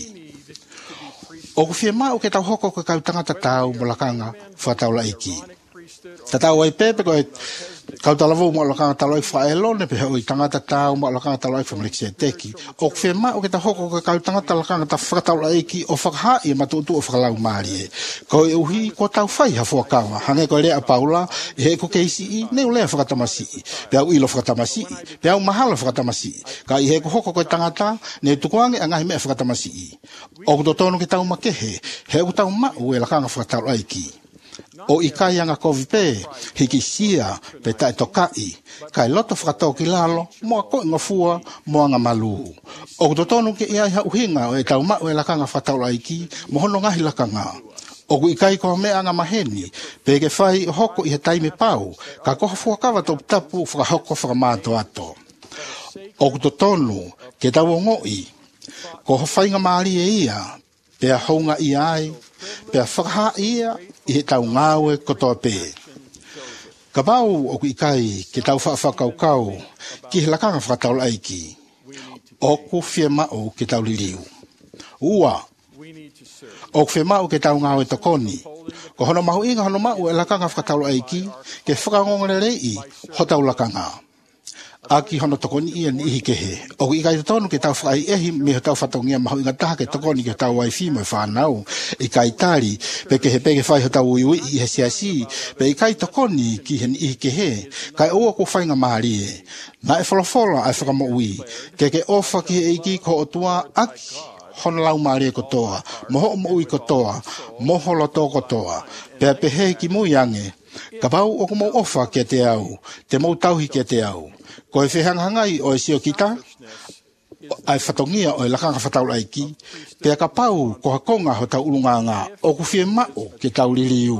O kwhi mau ke tau hoko ke kau tangata tau mo lakanga whakatalo aiki. Tatau ai pepe koe kau talavu mo lakanga talo ai whaelo ne pehe oi tangata tau mo lakanga talo ai whamarikse teki. O kwhema o ke ta hoko ka kau tangata lakanga ta whakatalo aiki o whakahai e matutu o whakalau maari e. Ko e uhi ko tau whai ha whakawa. Hange ko lea paula e he ko keisi i neu lea whakatamasi i. Pea u ilo whakatamasi i. Pea u mahalo whakatamasi i. Ka i he ko hoko ko tangata ne tukuange a ngahi mea whakatamasi i. O kuto tonu ke tau makehe he u tau mau e lakanga whakatalo aiki. O i kai anga kovi pe, hiki sia, pe tae tokai, kai loto whakatau ki lalo, moa koe ngofua, moa ngā maluhu. O kutotonu ke ia iha uhinga o e tau mau e lakanga whatau laiki, mohono ngahi lakanga. O ku i kai koha mea anga maheni, pe ke whai hoko i he taime pau, ka koha fuakawa tau tapu whakahoko whakamāto ato. O kutotonu, ke tau o ngoi, koha whainga maari e ia, pe a honga i ai, pe a whakaha ia, i he tau ngāwe kotoa pē. Ka pau o ku i kai ke tau whakakaukau ki he lakanga whakatau laiki. O ku whia mao ke tau liriu. Ua, o ku whia mao ke tau ngāwe tokoni. Ko hono mahu inga hono mao e lakanga whakatau laiki ke whakangongorerei ho tau lakanga. Aki hono tokoni ia ni ihi kehe. O i kai tonu ke tau whakai ehi me ho tau whatongia mahu inga taha ke tokoni ke tau waifi mo e whanau. I kai tari, pe ke he peke whai ho tau ui i he siasi, pe i kai tokoni ki he ni ihi kehe, kai ua ko whainga maari e. Na e wholofola ai whakamo ui, ke ofa ki he eiki ko o tua aki. Hono lau maari e kotoa, moho mo ui kotoa, moho loto kotoa, pe a pehe ki mui ange, ka pau o ko mo ofa ke te au, te mo tauhi ke te au. Ko e whehangangai o e sio kita, ai whatongia o e lakanga whatau laiki, pea ka pau ko hakonga ho tau ulunganga o ku whie mao ke tau liriu.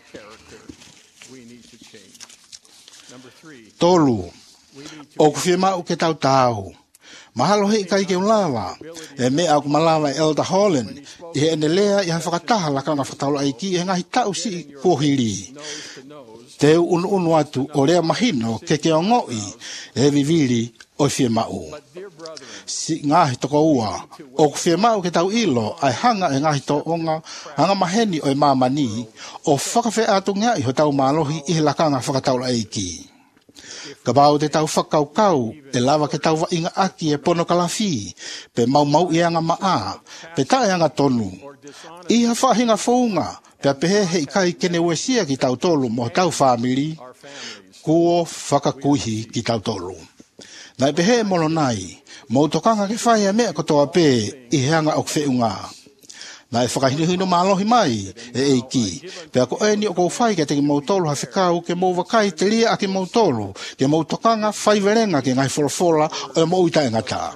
Tolu, o ku whie mao ke tau tau. Mahalo hei kai ke ulawa, e mea aku malawa Elder Holland, i he ene lea i ha whakataha lakanga whatau laiki e ngahi tau si kuohiri. Te unu atu o rea mahino ke o ngoi e viviri o whie mau. Si ngahi toko ua, o ku whie mau ke tau ilo ai hanga e ngahi to onga, hanga maheni o e mamani, o whakawhe atu ngā i ho tau malohi i he lakanga whakatau laiki. Ka pau te tau whakaukau, e lava ke tau wainga aki e pono kalafi, pe mau i anga maa, pe tae anga tonu. I ha whahinga whaunga, pe pehe hei kai kene uesia ki tau tolu mo tau whamiri, kuo whakakuihi ki tau tolu. Nai pehe molo nai, mo tokanga ke whai a mea kotoa pe i heanga o kwheunga. Nai whakahinohino malohi mai e eiki, pe ako eni o kou whai ke te ki mau tolu ha whikau ke mau wakai te lia a ke mau tolu, ke mau tokanga whai verenga ke ngai wholofola o e mau itai ngata.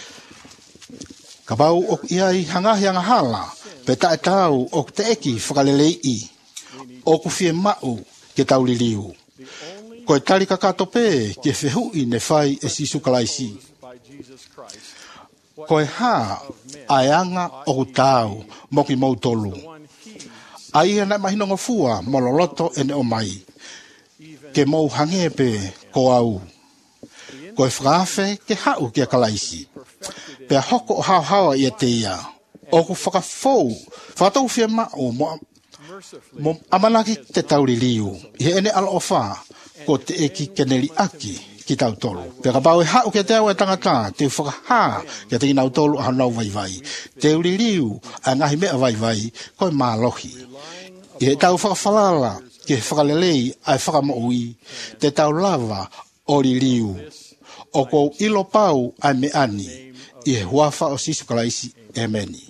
Ka pau o iai hangahi anga hala, pe tae tau o te eki whakalelei i, o ku whie mau ke tau liriu. Ko e tari kakato pe ke whehui ne whai e sisu kalaisi. Ko e hā aianga o ku tau mo ki mau tolu. Ai e nai mahinongo fua mo loloto e ne o mai. Ke mau hange pe ko au. Ko e whakawhe ke hau ki a kalaisi. Pe a hoko o hao i a te ia. O ku whakafou, whakatau whia mao mo amanaki te tauri liu. I he ene ala o wha, ko te eki keneri aki ki tau tolu. Pe ka pau e hau ke te au e tangata, te whakaha ke te inau tolu a hanau vai. Te uri liu a ngahi mea vai, ko e mālohi. I he tau whakawhalala, ke whakalelei ai whakamoui, te tau lava o li liu. O kou ilo pau ai me ani, i he huafa o sisu kalaisi e meni.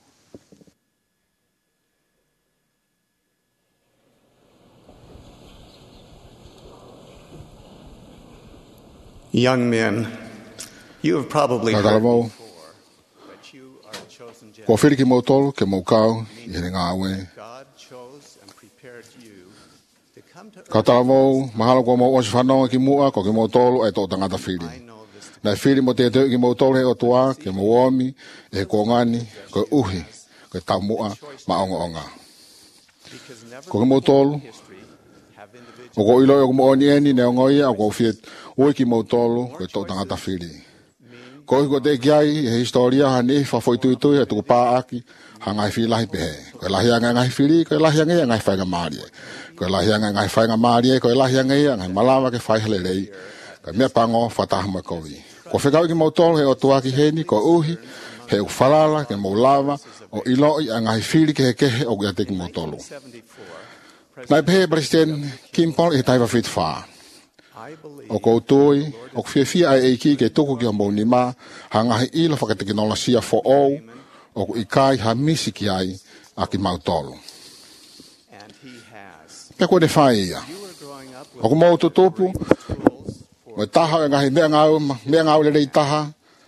Young men, you have probably heard before, but you are a chosen Ko generation. whiri ki mau tolu, ke mau kau, i hene ngā awe. God chose and prepared you to come to Ka earth. talamau, mahalo ko mau osi whanonga ki mua, ko ki mau tolu, e tō tangata whiri. I know this to Nai whiri mo te teo ki mau tolu he o tua, ke mau omi, e ko ngani, ko uhi, ko tau mua, ma onga. because never Ko ki mau tolu, in history have individuals o ko ilo e ko mo oni eni, ne ongoia, o ko whiet, ui ki mau tolu, ko tō tangata whiri. Ko i ko te kiai, he historia, hani, whafoi tui, he tuku pā aki, ha ngai whiri lahi pehe. Ko e lahi anga ngai whiri, ko e lahi anga ia ngai whainga maari. Ko e lahi anga ngai whainga maari, ko e lahi anga ia ngai malawa ke whai halelei. Ko mea pango, whataha mai kowi. Ko whikau ki mau tolu, he o tuaki heni, ko uhi, he u whalala, ke mau lava, o iloi a ngai whiri ke he kehe, o kia te ki mau tolu. 74. Nai pehe, President Kimpol, i taiwa whit whaa. I believe O koutoui, o whiawhia ai eiki ke tuku ki a mauni mā, hangahi ilo whakateknolosia fo ou, o ku ikai ha misi ki ai a ki mautolo. and he has Pe ko de fai ia. O ko mo tutupu. O taha ngahi mea ngau le taha.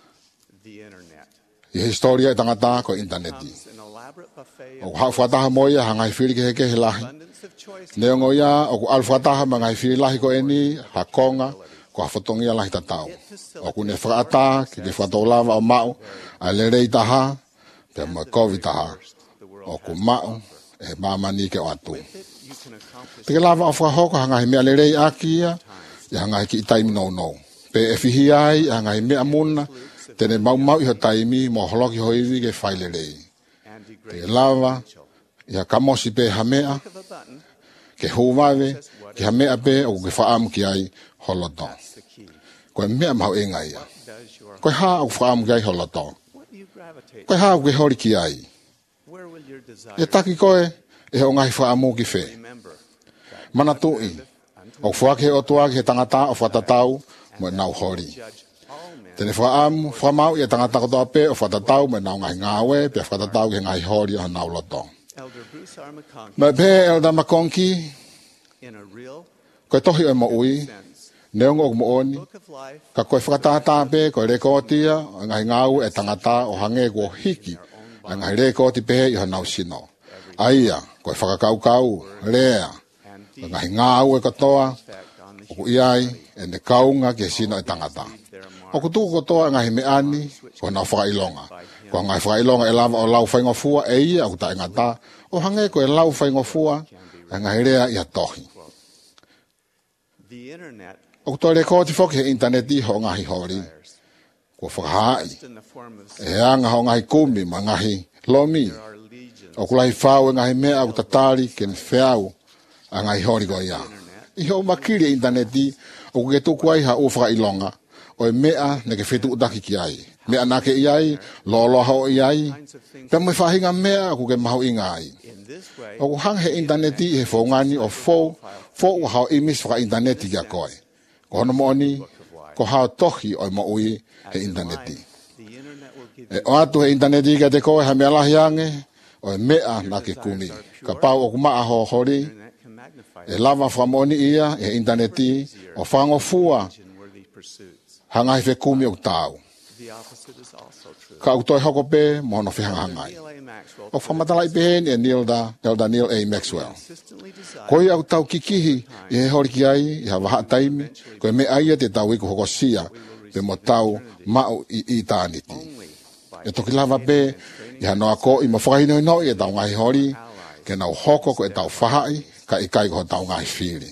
I historia e tangata ko interneti. O hawhataha moia hangai whiri ke he lahi. Neo ngoia o alwhataha mangai whiri lahi ko eni hakonga ko hawhatongia lahi tatau. O kune whakaata ki ke whatolawa o mau a le rei taha pe mo COVID taha. O ku mau e mamani ke o atu. Te lava o whahoko hangai mea le rei akia i hangai ki i taimi no. Pe e whihi ai hangai mea muna tene mau iho taimi mo holoki hoiwi ke whaile rei. Te lava ia kamosi pe hamea ke huwawe ke hamea pe o ke whaamu ki ai holoto. Koe mea mau e ngai ia. Koe haa o whaamu ki ai holoto. Koe haa o ke hori ki ai. E taki koe e o ngai whaamu ki whe. Mana tui o whake o tuaki he tangata o whatatau mo nau hori. Tene whaamu, whamau i a tangata kotoa pe o whatatau me nau ngai ngawe pe whatatau ke ngai hori o nau loto. Me pe Elder Makonki koe tohi o mo ui neongo o mo oni ka koe whakatata pe koe rekotia o ngai ngau e tangata o hange ko hiki a ngai rekoti pe i o nau sino. Aia koe whakakaukau rea o ngai ngau e katoa o ku iai e ne kaunga ke sino e tangata. O kutuku kotoa ngahi meani ko na whakailonga. Ko ngai whakailonga e lava o lau whaingofua e ia o ta ingata. O hange ko e lau whaingofua e ngahi rea ia tohi. O kutoa rekoti whoki he interneti ho ngahi hori. Ko whakahai. E anga ho ngahi kumi ma ngahi lomi. O kulai whau e ngahi mea o tatari ken wheau a ngahi hori ko ia. Iho makiri interneti o kuketuku ai ha o whakailonga. O mea ne ke fetu utaki ki ai. Mea nake iai, lolo hao iai. Pe mo whahinga mea ku ke maho inga ai. O ku hang he interneti he whaungani o fo u hao imis whaka interneti kia koe. Ko hono mooni, ko hao tohi o mo ui he interneti. E o atu he interneti kia te koe ha mea lahi ange, o mea nake kumi. Ka pau o ku maa ho hori, e lava whamoni ia he interneti o whango fua. Hangai fe kumi o tau. Ka utoi hoko pe mono fe hangai. O whamatalai pe hen e Elder Neil A. Maxwell. Koi au tau kikihi i he hori ki ai i ha waha taimi koe me aia te tau iku hoko sia pe mo tau mau i tāniti. E toki lava pe i ha noa ko i ma whakahino no i e tau ngai hori ke nau hoko ko e tau whahai ka i kai ko tau ngai whiri.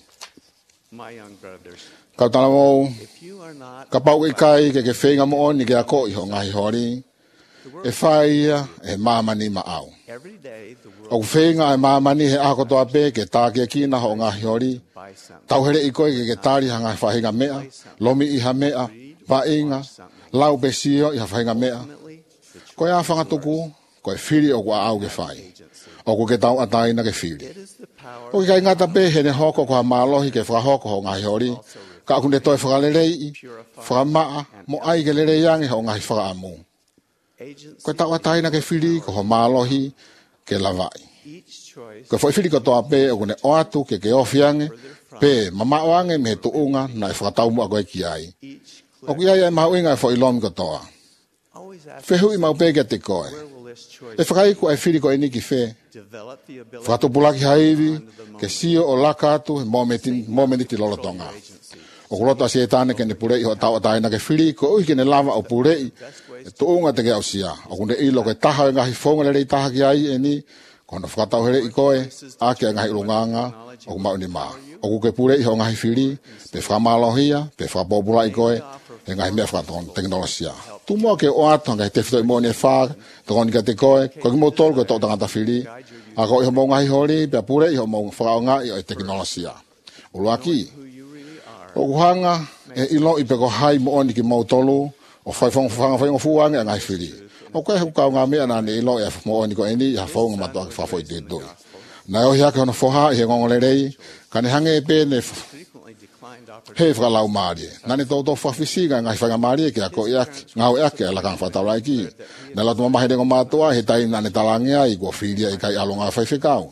Kau tana mou, ka pau i kai ke whenga mo oni ke a ko i ho ngahi hori, e whai ia e mamani ma au. O whenga e mamani he ako toa pe ke tā ke kina ho ngahi hori, tau here i koe ke tāri hanga whahinga mea, lomi i ha mea, wainga, lau pe sio i ha whahinga mea. Koe a whangatuku, koe whiri o kua au ke whai. O ku ke tau atai na ke whiri. O ki kai ngata pe he ne hoko ko ha malohi ke whahoko ho ngahi hori, ka akune toi whakalerei, whakamaa, mo ai ke lerei ange ho ngahi whakaamu. Koe tau atai na ke whiri ko ho malohi ke lavai. Koe whai whiri ko toa pe o kune oatu ke ofi ange, pe mamao ange me he tuunga na e whakatau mua koe ki ai. O ki ai ai mau inga e whai lomi ko toa. Whehu i mau pe ke te koe. E whakaiku ai whiri ko e niki whe. Whakatupulaki haiwi, ke sio o laka atu he momeniti lolotonga. O kuloto asia tāne ke ne purei ho tau atai na ke whiri, ko ui ke ne lava o purei, e tuunga te ke au sia. O kune ilo ke taha e ngahi whonga lerei taha ki ai e ni, ko na whakatau here i koe, a ke ngahi urunganga, o kumau ni maa. O kuke purei ho ngahi whiri, pe whamalohia, pe whapopula i koe, e ngahi mea whakaton teknolosia. Tu mua ke o atu, ngahi te whito i mōni e whāk, te koni ka te koe, ko ki mō tolu ke tō tangata whiri, a ko iho mō ngahi hori, pe purei iho mō whakaonga i o teknolosia. Uluaki, o kuhanga e ilo i peko hai mo oni ki mautolu o whaifonga fuange a ngai whiri. O koe hukau ngā mea nā ne ilo e mo oni ko eni i ha whaunga matua ki whafoi te doi. Nā o hiake hono whoha i he ngongorerei, ka ne hange e pe ne he whakalau maari. Nā ne tōtō whawhisinga ngai whanga maari e ki a ko iake, ngau iake a lakang whataurai ki. Nā latu mamahi rengo mātua he tai nā ne talangea i kua whiria i kai alonga whaiwhekau.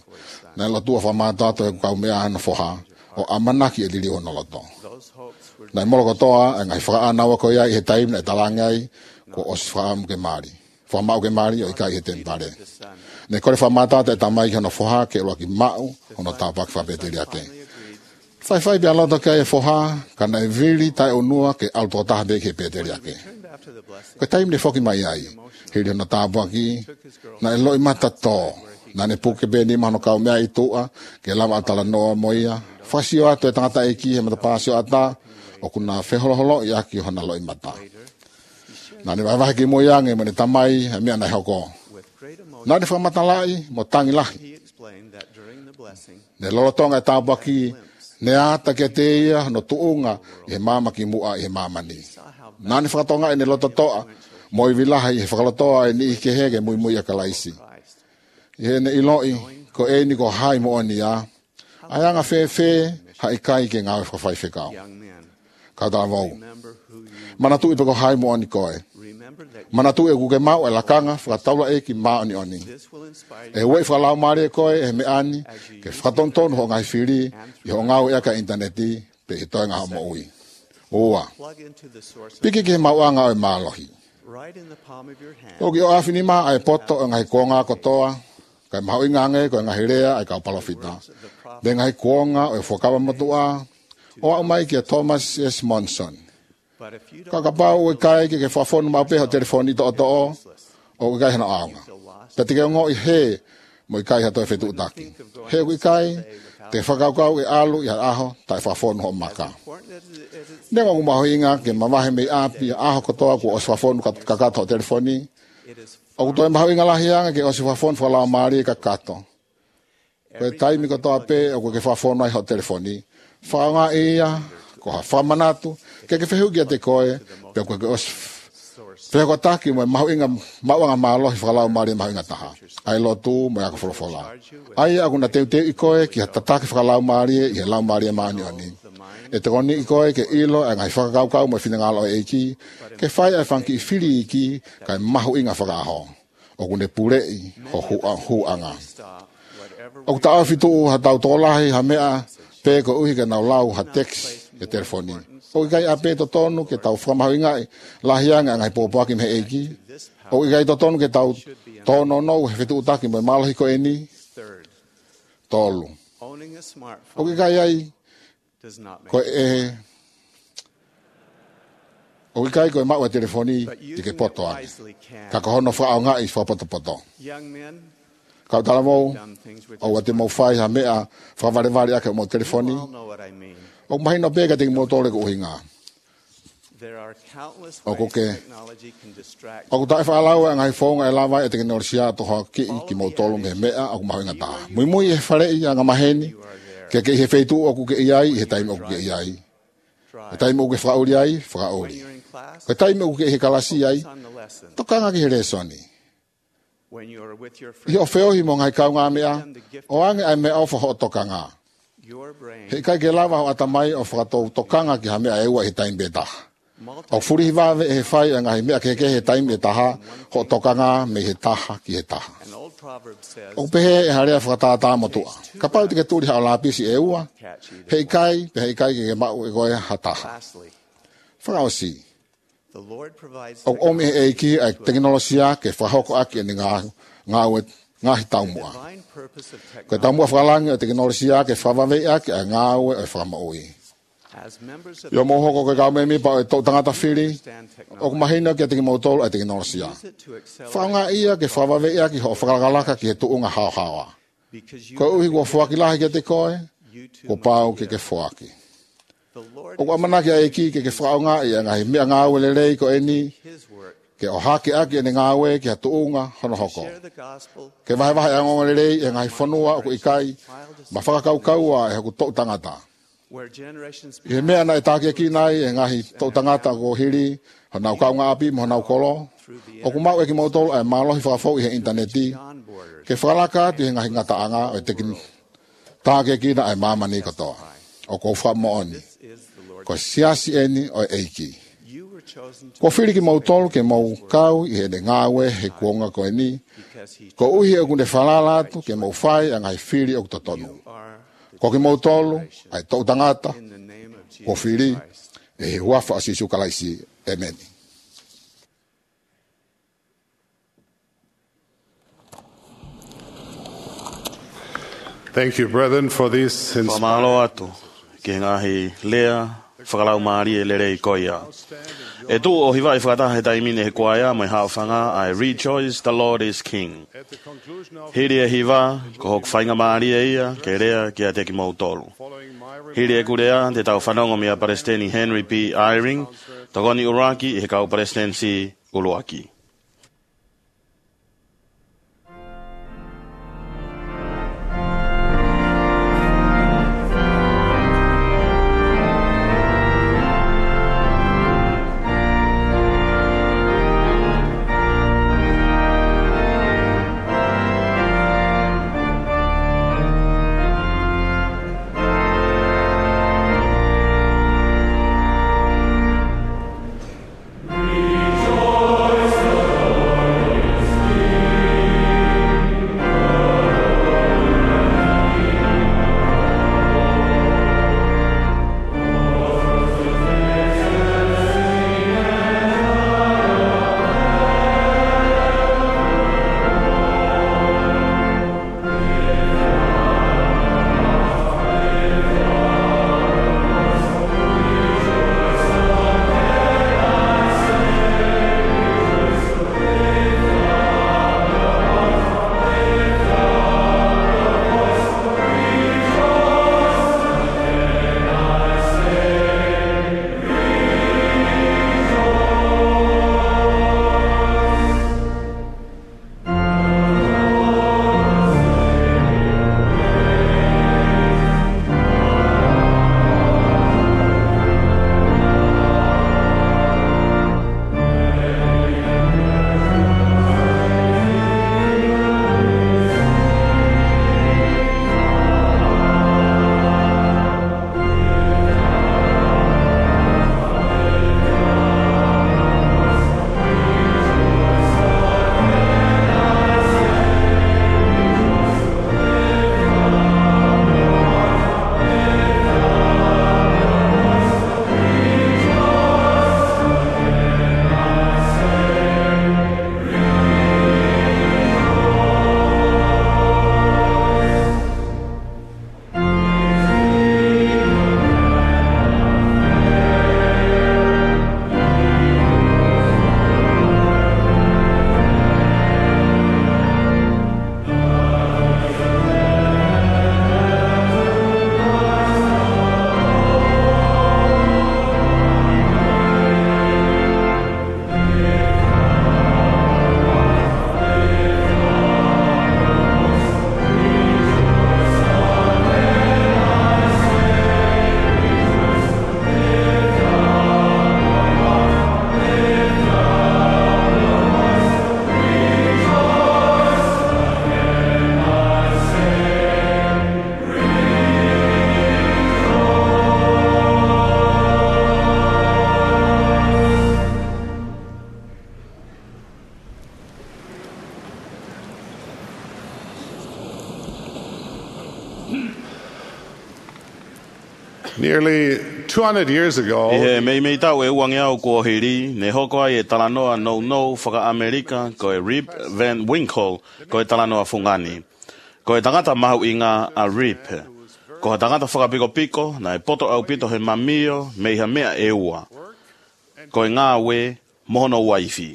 Na lotua whamata to e kau mea ana foha o amanaki e lili o na loto. Na molo kotoa e ngai whaka anawa ko ia i he taim na e talangai ko os whaam ke mari. Whamau ke mari o i kai he tempare. Ne kore whamata te tamai hana foha ke loa ki mau hono tapak whapeteri ate. Whai bia loto ke e foha kana e viri tai onua ke alto tahabe ke peteri ake. Ko taim ne whoki mai ai. Hiri hono tapaki na e loi mata to. Na ne puke beni mahano kau mea i tua ke lama atala noa moia. Whasio ato e tangata eki he matapasio ata o kuna wheholoholo i aki hana loi mata. Na ne waiwahe ki moiange mo ne tamai he mea nei hoko. Na ne whamatalai mo tangi lahi. Ne lolotonga e tāpaki ne ata ke te ia no tuunga i he mama ki mua i he mamani. Na ne whakatonga e ne lototoa mo i vilaha i he whakalotoa e ni i ke hege mui mui a kalaisi. I he ne iloi ko e ni ko hai mo ani a. Ayanga fe ha ikai ke ngā whawhai whekau. Ka tā wau. Manatu i peko hai mo ani koe. Manatu e kuke mau e lakanga whakataula e ki maa ani oni. E wei whakalau maare koe e me ani ke whakatontonu ho ngai whiri i ho ngau ea ka interneti pe i toi ngā mo ui. Oa. Piki ke mau anga o e mālohi. Oki o awhini maa e poto e ngai konga kotoa. Kai mahau ingange ko ngai rea ai kau palofita. De ngai kuonga o e whakawa matua. O au mai ki a Thomas S. Monson. Kakapau e kai ki ke whafonu maupe ho telefoni to o o kai hana aunga. Peti ke ongo i he mo i kai hato e whetu utaki. He i kai te whakaukau e alu i aho tai whafonu ho maka. Nengo kumaho inga ke mawahe mei api aho kotoa ku o whafonu kakato ho telefoni. O kutoe maho inga lahianga ke o whafonu whalao maari ka kato. Koe taimi kotoa pe o ke whafonu ai ho telefoni. Whaonga ia, ko ha whamanatu, ke whehugia te koe, pe koe ke os wheko taki mo maho inga mauanga maalohi whalau maari maho inga taha. Ai lotu mo ia ka wholofola. Ai aku na teu i koe ki ha tataki whalau maari i he lau maari maani oni. E te koni i koe ke ilo e ngai whakakaukau mo whinangalo e iki, ke whai ai whanki i whiri iki, kai maho inga whakaaho. O kune purei ho huanga. O ta awhitu ha tau tolahi ha mea, pe ko uhi ke nau lau ha text e telefoni. O ikai a pe to tonu ke tau whamau ingai lahianga ngai pōpaki me eiki. O ikai to tonu ke tau tono nou he whitu utaki mo malahi ko eni. Tolu. O ikai ai ko e o ikai ko e mau e telefoni i ke poto ai. Ka kohono whaau ngai whapoto poto. Kau tala mou, o wate mau whai ha mea, whawarewari ake mo telefoni. O mahino pēka te ki mo tōle ko uhinga. O koke. O kutai whaalau e ngai whaunga e lawa e te kinorisia toha ki mo tōlu me mea, o kumahinga tā. Mui e wharei a ngā maheni, ke he wheitu o kuke iai, he taime o kuke iai. He taime o kuke whakauri ai, whakauri. He taime o kuke he kalasi ai, tokanga ki he resoni. I o wheohi mo ngai kau ngā mea, o ange ai mea o whaho tokanga. He kai ke lawa ho atamai o whakatou tokanga ki ha mea eua he taime taha. O furihi wawe e he whai a ngai mea keke he taime taha, ho tokanga me he taha ki he taha. O pehe e harea whakatātā motua. Ka pau te ke tūri hao lapisi eua, hei kai ke mau e goe ha taha. Whakaosi. O omi e ki ai teknolosia ke whahoko aki ni ngahi taumua. Ko taumua whakalangi o teknolosia ke whawawe aki ai ngawe o whakamaui. Yo mohoko ke kau memi pa o tau tangata whiri, o kumahina ke teki mautolo ai teknolosia. Whaunga ia ke whawawe aki ho whakakalaka ki he tuunga hao. Ko uhi kua whakilahi ke te koe, ko pau ke whaki. O kua manaki a eki ke whaunga ia ngahi mea ngawe lelei ko eni, ke o hake aki ene ngawe ke ha tuunga hono hoko. Ke vahe angonga lelei e ngahi whanua o ku ikai, ma whakakaukau e haku tau tangata. I mea na e tākia ki nai e ngahi tau tangata ko hiri, honau kaunga api, honau kolo. O kumau e ki mautolo e mālohi whakafau i he interneti. Ke whakalaka ti he ngahi ngata anga o e teki tākia ki na e māmani katoa. O ko wha mooni. Ko siasi eni o eiki. Ko whiri ki mautolo ke mau kau i he ne ngāwe he kuonga koe ni. Ko uhi e kunde whalalatu ke mau whai a ngai whiri o tatonu. Ko ke mautolo ai tau tangata. Ko whiri e he huafa asisu kalaisi. Amen. Thank you, brethren, for this Pamalo atu ke ngahi lea whakalau maari e lere I koia. E tu o hiwa I whakataha he taimine he koia mai hawhanga I rejoice the Lord is King. Hiri e hiwa ko hok whainga maari e ia ke rea ki a teki mautolu. Hiri e kurea te tau whanongo mea Palestini Henry P. Eyring tokoni uraki I he kau Palestinensi uluaki. Nearly 200 years ago, me tau e uangia o kua hiri, ne hoko ai e talanoa no whaka Amerika, ko e Rip Van Winkle, ko e talanoa fungani. Ko e tangata mahu inga a Rip. Ko e tangata whakapiko piko, na e poto au pito he mamio, me iha mea e ua. Ko e ngā we, mohono waifi.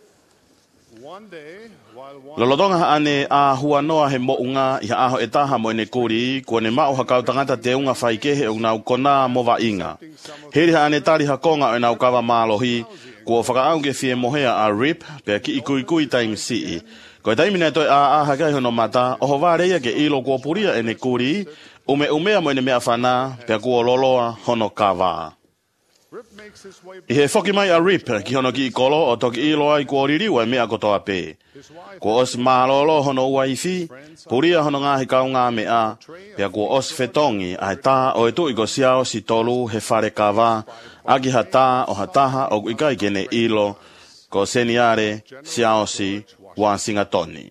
Lolotonga ane a hua noa he mounga iha aho e taha mo ene kuri, ko ne mao hakau tangata te unga whaikehe o nau kona mova inga. Heri ha ane tari hakonga o nau kawa mālohi, ko whakaauge fie mohea a Rip, pia ki ikui time sii. Ko e taimine toi a hakai hono mata, oho wāreia ke ilo kua puria ene kuri, umea mo ene mea whana, pia kua loloa hono kawa. I he whoki mai a Rip ki hono ki I kolo o toki ilo ai kua ririu e mea kotoa pē. Kua osi mālolo hono ua iwi, puria hono ngāhi kau ngā mea, pia kua osi whetongi a he tā o e tui ko siao si tolu he whare kawa, aki ha tā o ha taha o ikai kene ilo, ko seniare siao si Wasinga Toni.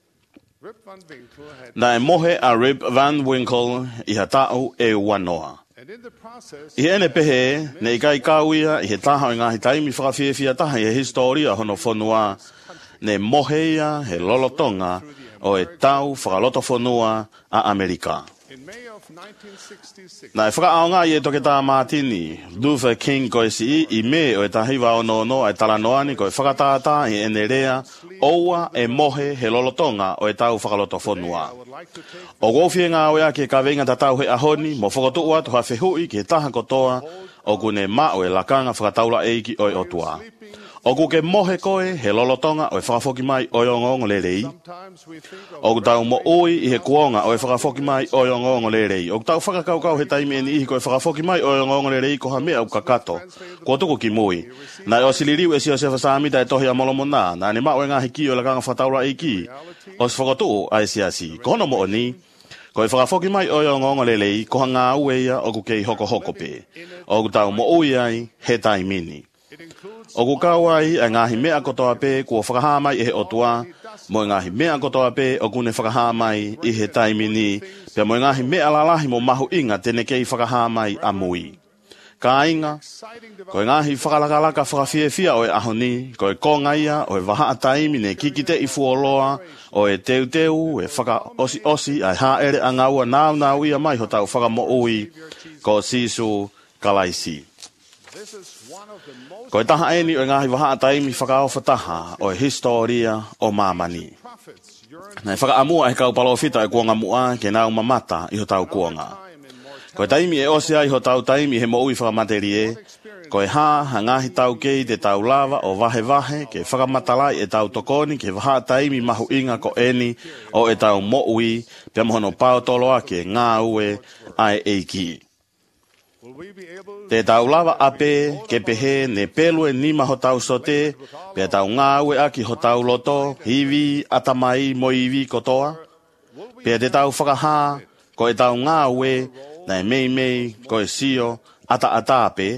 Na e mohe a Rip Van Winkle I ha tau e wanoa. I ene pehe, ne ikai kauia, I he taha o ngāhi taimi whakawhiawhia taha I he historia hono whanua, ne moheia he lolotonga o e tau whakaloto whanua a Amerika. Na e whakaaonga I e toke tā Martini, Luther King ko e si I me o e tahiwa o no e talanoani ko e whakatātā I ene rea, oua e mohe he lolotonga o e tau whakaloto whanua. O gofie ngā oea ke ka venga tatau he ahoni, mo whakotua tu hawhehui ke taha kotoa, o kune ma o e lakanga whakataula eiki o e otua. O ku ke mohe koe he lolotonga o e whakafoki mai o yongongo le rei. O ku tau mo ui I he kuonga o e whakafoki mai o yongongo le rei. O ku tau whakakaukau he taimi eni ihi ko e whakafoki mai o yongongo le rei ko ha mea u kakato. Ko tuku ki mui. Na e o siliriu e si o se whasamita e tohi a molomona. Na ne ma o e ngā hiki o e lakanga whataula eiki. O se whakotu a e siasi. Kono mo o ni. Ko e whakafoki mai o yongongo le rei ko ha ngā ueia o ku kei hoko hoko pe. O ku tau mo ui ai he taimini. O ku kauai e ngāhi mea kotoa pē kua whakahamai I he otua, mo e ngāhi mea kotoa pē o kune whakahamai I he taimini, pia mo e ngāhi mea lalahi mo mahu inga tene kei whakahamai a mui. Ka inga, ko e ngāhi whakalakalaka whakawhiawhia o e ahoni, ko e kongaia o e waha taimi ne kikite I fuoloa, o e teuteu, e whaka osi osi, ai haere a ngaua nau ia mai ho tau whakamoui, ko sisu kalaisi. Ko e taha eni o e ngāhi waha taimi whakaofa taha o e historia o mamani. Nei whakaamua he kaupalo fita e kuonga mua ke nau mamata I ho tau kuonga. Ko e taimi e osea I ho tau taimi he moui whakamaterie, ko e ha ngāhi tau kei te tau lava o vahe ke whakamatalai e tau tokoni ke waha taimi mahu inga ko eni o e tau moui pia mohono pao toloa ke ngā ue ai eiki. Te tau lava ape ke pehe ne pelu e nima ho tau sote, pe tau ngā ue aki ho tau loto, hivi, atamai, mo iwi kotoa. Pe te tau whakaha, ko e tau ngā ue, na e mei, ko e sio, ata ape.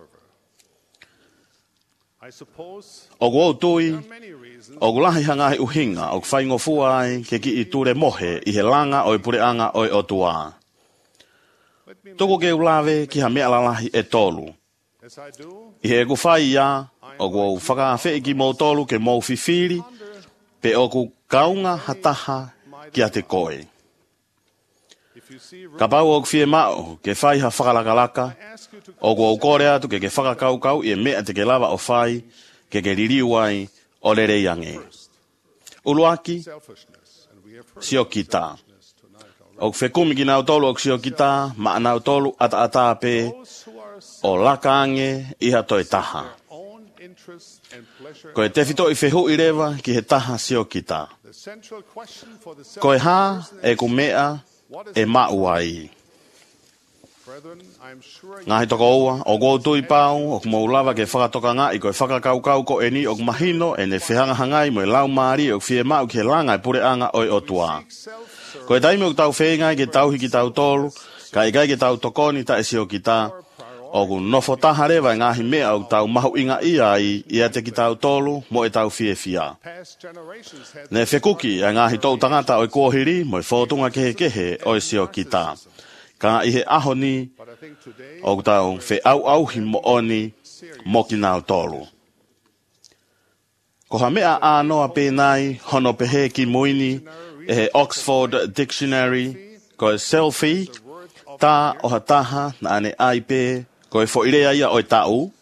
O ku tui, o ku lahi hangahi uhinga, o ku whaingofua ai, ke ki I ture mohe, I he langa o e pureanga o e otua. Toko ke ulawe ki ha mea lalahi e tolu. I he ku whai ia, o ku whakawhi ki mō tolu ke mō whiwhiri, pe o ku kaunga hataha ki a te koe. Ka pau o ku whie mao ke whai ha whakalakalaka, o ku kore atu ke whakakaukau I e mea te ke lava o whai, ke ririu ai o le reiange. Uluaki, sio kita. O whekumi ki nau tolu o ksio kita, maa nau tolu ata ape, o lakange iha toi taha. Ko e tewhito I whehu I rewa ki he taha sio kita. Ko e ha e ku mea e mauai. Ngahi toko oua, o goutu I pau, o kumoulawa ke whakatoka ngā I ko e whakakaukau ko eni o kumahino e ne whehanga hangai mo e lau maari o whie mau ke langa e pureanga o e otua. Ko e taimi o tau whengai ke tau hiki tau tolu, ka ikai ke tau tokoni ta e sio kita, o ku nofo taha rewa ngāhi mea o tau mahu inga ia I te ki tau tolu mo e tau whiewhia. Ne whekuki e ngāhi tau tangata o e kuohiri mo e whotunga kehe o e sio kita. Ka I he ahoni o ku tau whe auhi mo oni mo ki nau tolu. Ko ha mea anoa pēnai hono pehe ki muini, e he Oxford Dictionary, ko e selfie, tā o ha taha na ane aipe, ko e whoirea ia o e tau.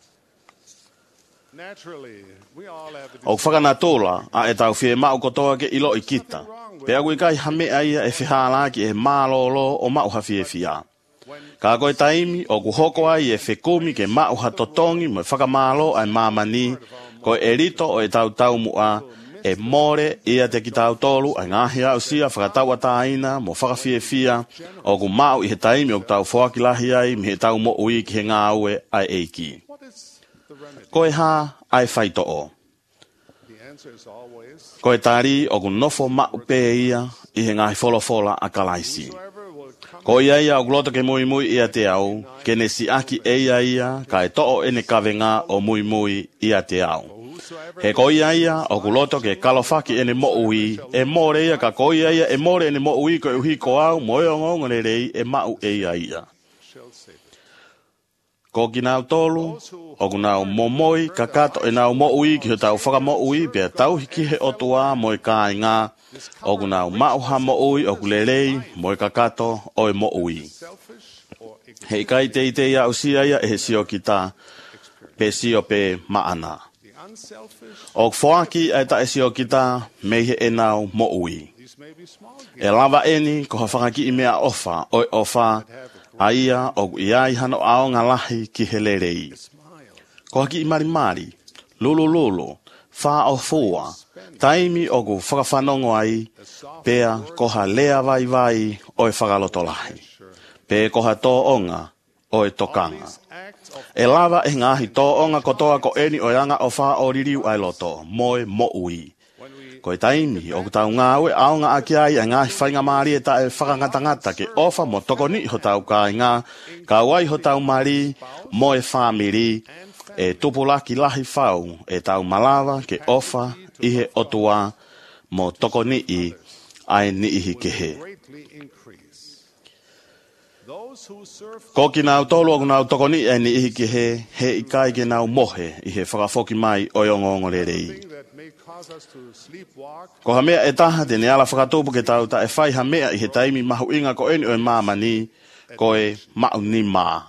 O whakanatola a e tau whie mau kotoa ke ilo I kita. Pe agu I kai hamea ia e whihala ki e mālolo o mau ha whiewhia. Ka koe taimi o ku hoko ai e whekumi ke mau ha totongi mo e whakamālo ai mamani, ko e rito o e tau mua, e more ia te ki tau tolu ai ngahi au sia whakatau ataina mo whakawhiewhia o ku mau I he taimi o tau whoakilahi ai mi he tau mo ui ki he ngā ue ai eiki. koe hā ai whaito'o. Koe tari o ku nofo ma'u pē ia I he ngahi wholofola a kalaisi. Ko ia o gloto ke mui mui ia te au, ke ne si aki ia, ka e to'o ene kawenga o mui mui ia te au. He ko ia o gloto ke kalofaki ene mo ui, e more ia ka ko ia e more ene mo ui ko uhi ko au, mo e ongo ngone rei e mau ia. Ko ki nau tolu, o ku nau momoi, ka kato e nau mo ui ki ho tau whaka mo ui, pia tau hiki he otua mo e ka inga, o ku nau mauha mo ui, o ku lelei, mo e ka kato o e mo ui. Hei kai te ite ia usia ia e he sio ki ta, pe sio pe maana. O whoaki e ta e sio ki ta, me he e nau mo ui. E lava eni, ko ha whakaki I mea ofa, o e ofa, aia o iai hano ao ngā lahi ki he lerei. Ko haki I marimari, lulu, wha o fua, taimi o ku whakawhanongo ai, pea ko ha lea vai o e whakaloto lahi. Pe ko ha tō onga o e tokanga. E lava e ngahi tō onga kotoa ko eni o yanga o wha o ririu ai loto, moe mo ui. Ko e taimi, o ku tau ngā ue ao ngā aki ai a ngāhi whainga maari e ta e whakangatangata ke ofa mo toko ni ho tau ka ngā, ka wai ho tau maari, mo e whamiri, e tupulaki lahi whau, e tau malawa ke ofa, ihe otua, mo toko ni I, ai ni ihi ke he. Ko ki nau tolu o ku nau toko ni ai ni ihi ke he ikai ke nau mohe, ihe whakafoki mai o yongongo le rei. Ko ha mea e taha te neala whakatupu ke tau ta e whai ha mea I he taimi mahu inga ko eni o e māmani ko e mau ni mā.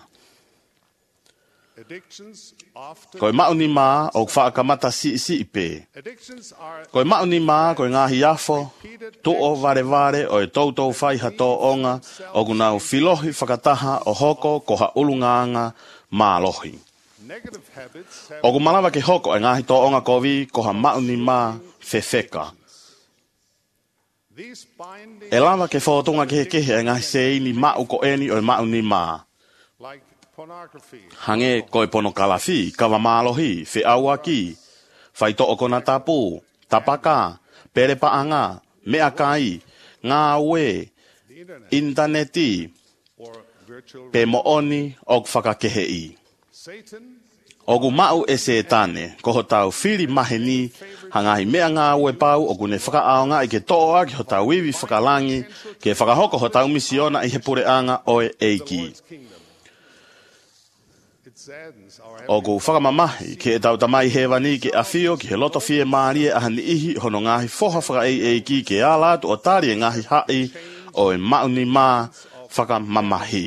Ko e mau ni mā o whaakamata si ipe. Ko e mau ni mā ko e ngāhi afo, tuo vare o e tautou whai ha tō onga o ku nau filohi whakataha o hoko ko ha ulunganga mā lohi. O ku malawa ke hoko e ngahi tō onga kovi ko ha mau ni mā whewheka. E lava ke whotonga ke kehe e ngahi seini mau ko eni o e mau ni mā. Hange ko e pono kalafi, kawa mālohi, whi aua ki, whai tō kona tapu, tapaka, pere paanga, mea kai, ngā ue, interneti, pe mooni o whakakehe I. O ku mau e se tane, ko ho tau whiri maheni, hangahi mea ngā ue pau o ku ne whakaaonga I ke toa ki ho tau wiwi whakalangi, ke whakahoko ho tau misiona I he pureanga o e eiki. O ku whakamamahi, ke e tau tamai hewani ke awhio ki he loto fie maarie ahani ihi hono ngahi whoha whaka eiki ke alatu o tari e ngahi hai o e mauni mā whakamamahi.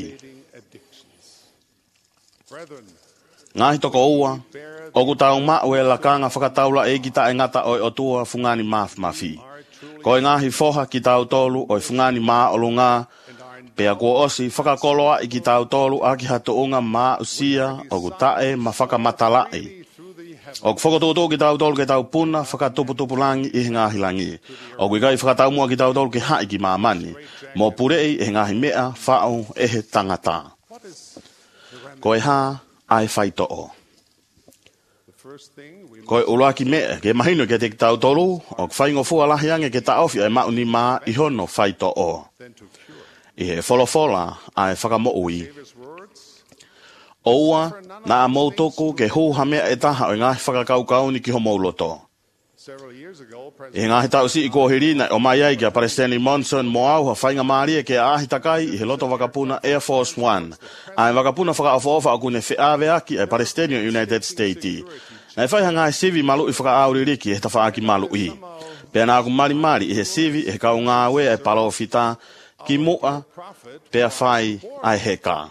Ngahi toko ua, o ku tau mau e lakanga whakataula e ki ta e ngata o e otua fungani mafi. Ko e ngahi whoha ki tau tolu o e fungani mā olunga, pea kua osi whakakoloa I ki tau tolu a ki hatu unga mā usia o ku tae ma whakamatalai. O ku whakatoto ki tau tolu ke tau puna whakatuputupu langi I ngahi langi. O ku ikai whakatau mua ki tau tolu ke hai ki māmani. Mo purei e ngahi mea whao e he tangata. Ko e hā ai whaito'o. Ko e uruaki mea ke mahino ke te ki tau tolu o ku whaingo fua lahiange ke ta ofi ai mauni mā I hono whaito'o. I he wholofola ai whakamoui. O ua, nā mautoku ke hūha mea e taha o ngahi whakakaukauni ki ho mauloto. I ngahi tau si I kohirina o mai ai ki a Palestinian Monson mo au ha whainga maarie ke a ahi takai I he loto wakapuna Air Force One. Ai wakapuna whakaofa o kune whiawe aki ai Palestinian United States. Nai whaiha ngahi sivi malu I whakaauri he ta whaaki malu I. Pea nā ku mari I he sivi he kau ngā we ai palo fita ki mua pea whai ai heka.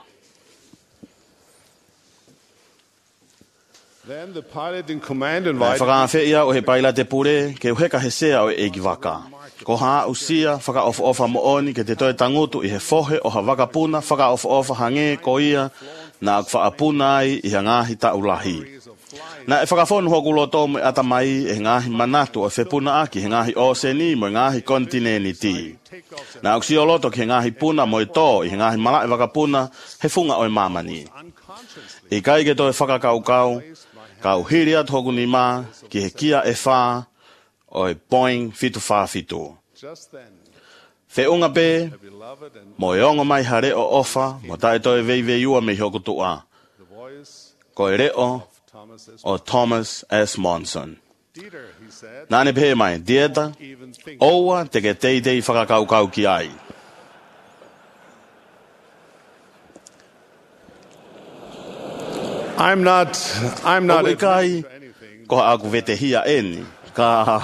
Then the pilot in command invited whakaawhea o he paila te pure ke uheka he sea o e egi waka. Ko haa usia whakaofa mooni ke te toe tangutu I he fohe o ha wakapuna whakaofa hange ko ia na whaapuna ai I ha ngahi taulahi. Na e whakafonu hoku loto me atamai e ngahi manatu o whepuna aki he ngahi oseni mo ngahi kontineniti. Na uksi o loto ki he ngahi puna mo e tō I he ngahi malae wakapuna he funga o e mamani. I kai ke toe whakakaukau Kau hiri atu hoku ni mā, ki he kia e whā, o e Boeing 757. Whiunga pē, mo e ongo mai hare o ofa, mo tae toi vei ua me hoku tua. Ko e reo o Thomas S. Monson. Nāne pē mai, Dieter, oua te ke teitei whakakaukau ki ai. I'm not Oku kai, ko aku vete hia eni, ka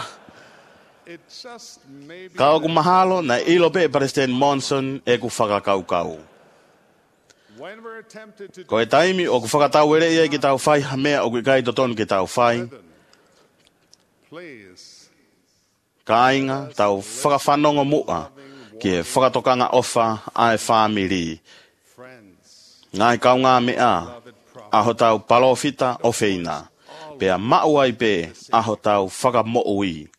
oku mahalo na ilo pe President Monson e ku whakakaukau. Ko e taimi o ku whakatau ere ia ki tau whai hamea o ku kai totonu ki tau whai. Ka inga tau whakawhanongo mua ki e whakatokanga ofa ai whamiri. Ngai kau ngā mea, aho tau palofita o feina. Pea mauai pe aho tau whakamoui.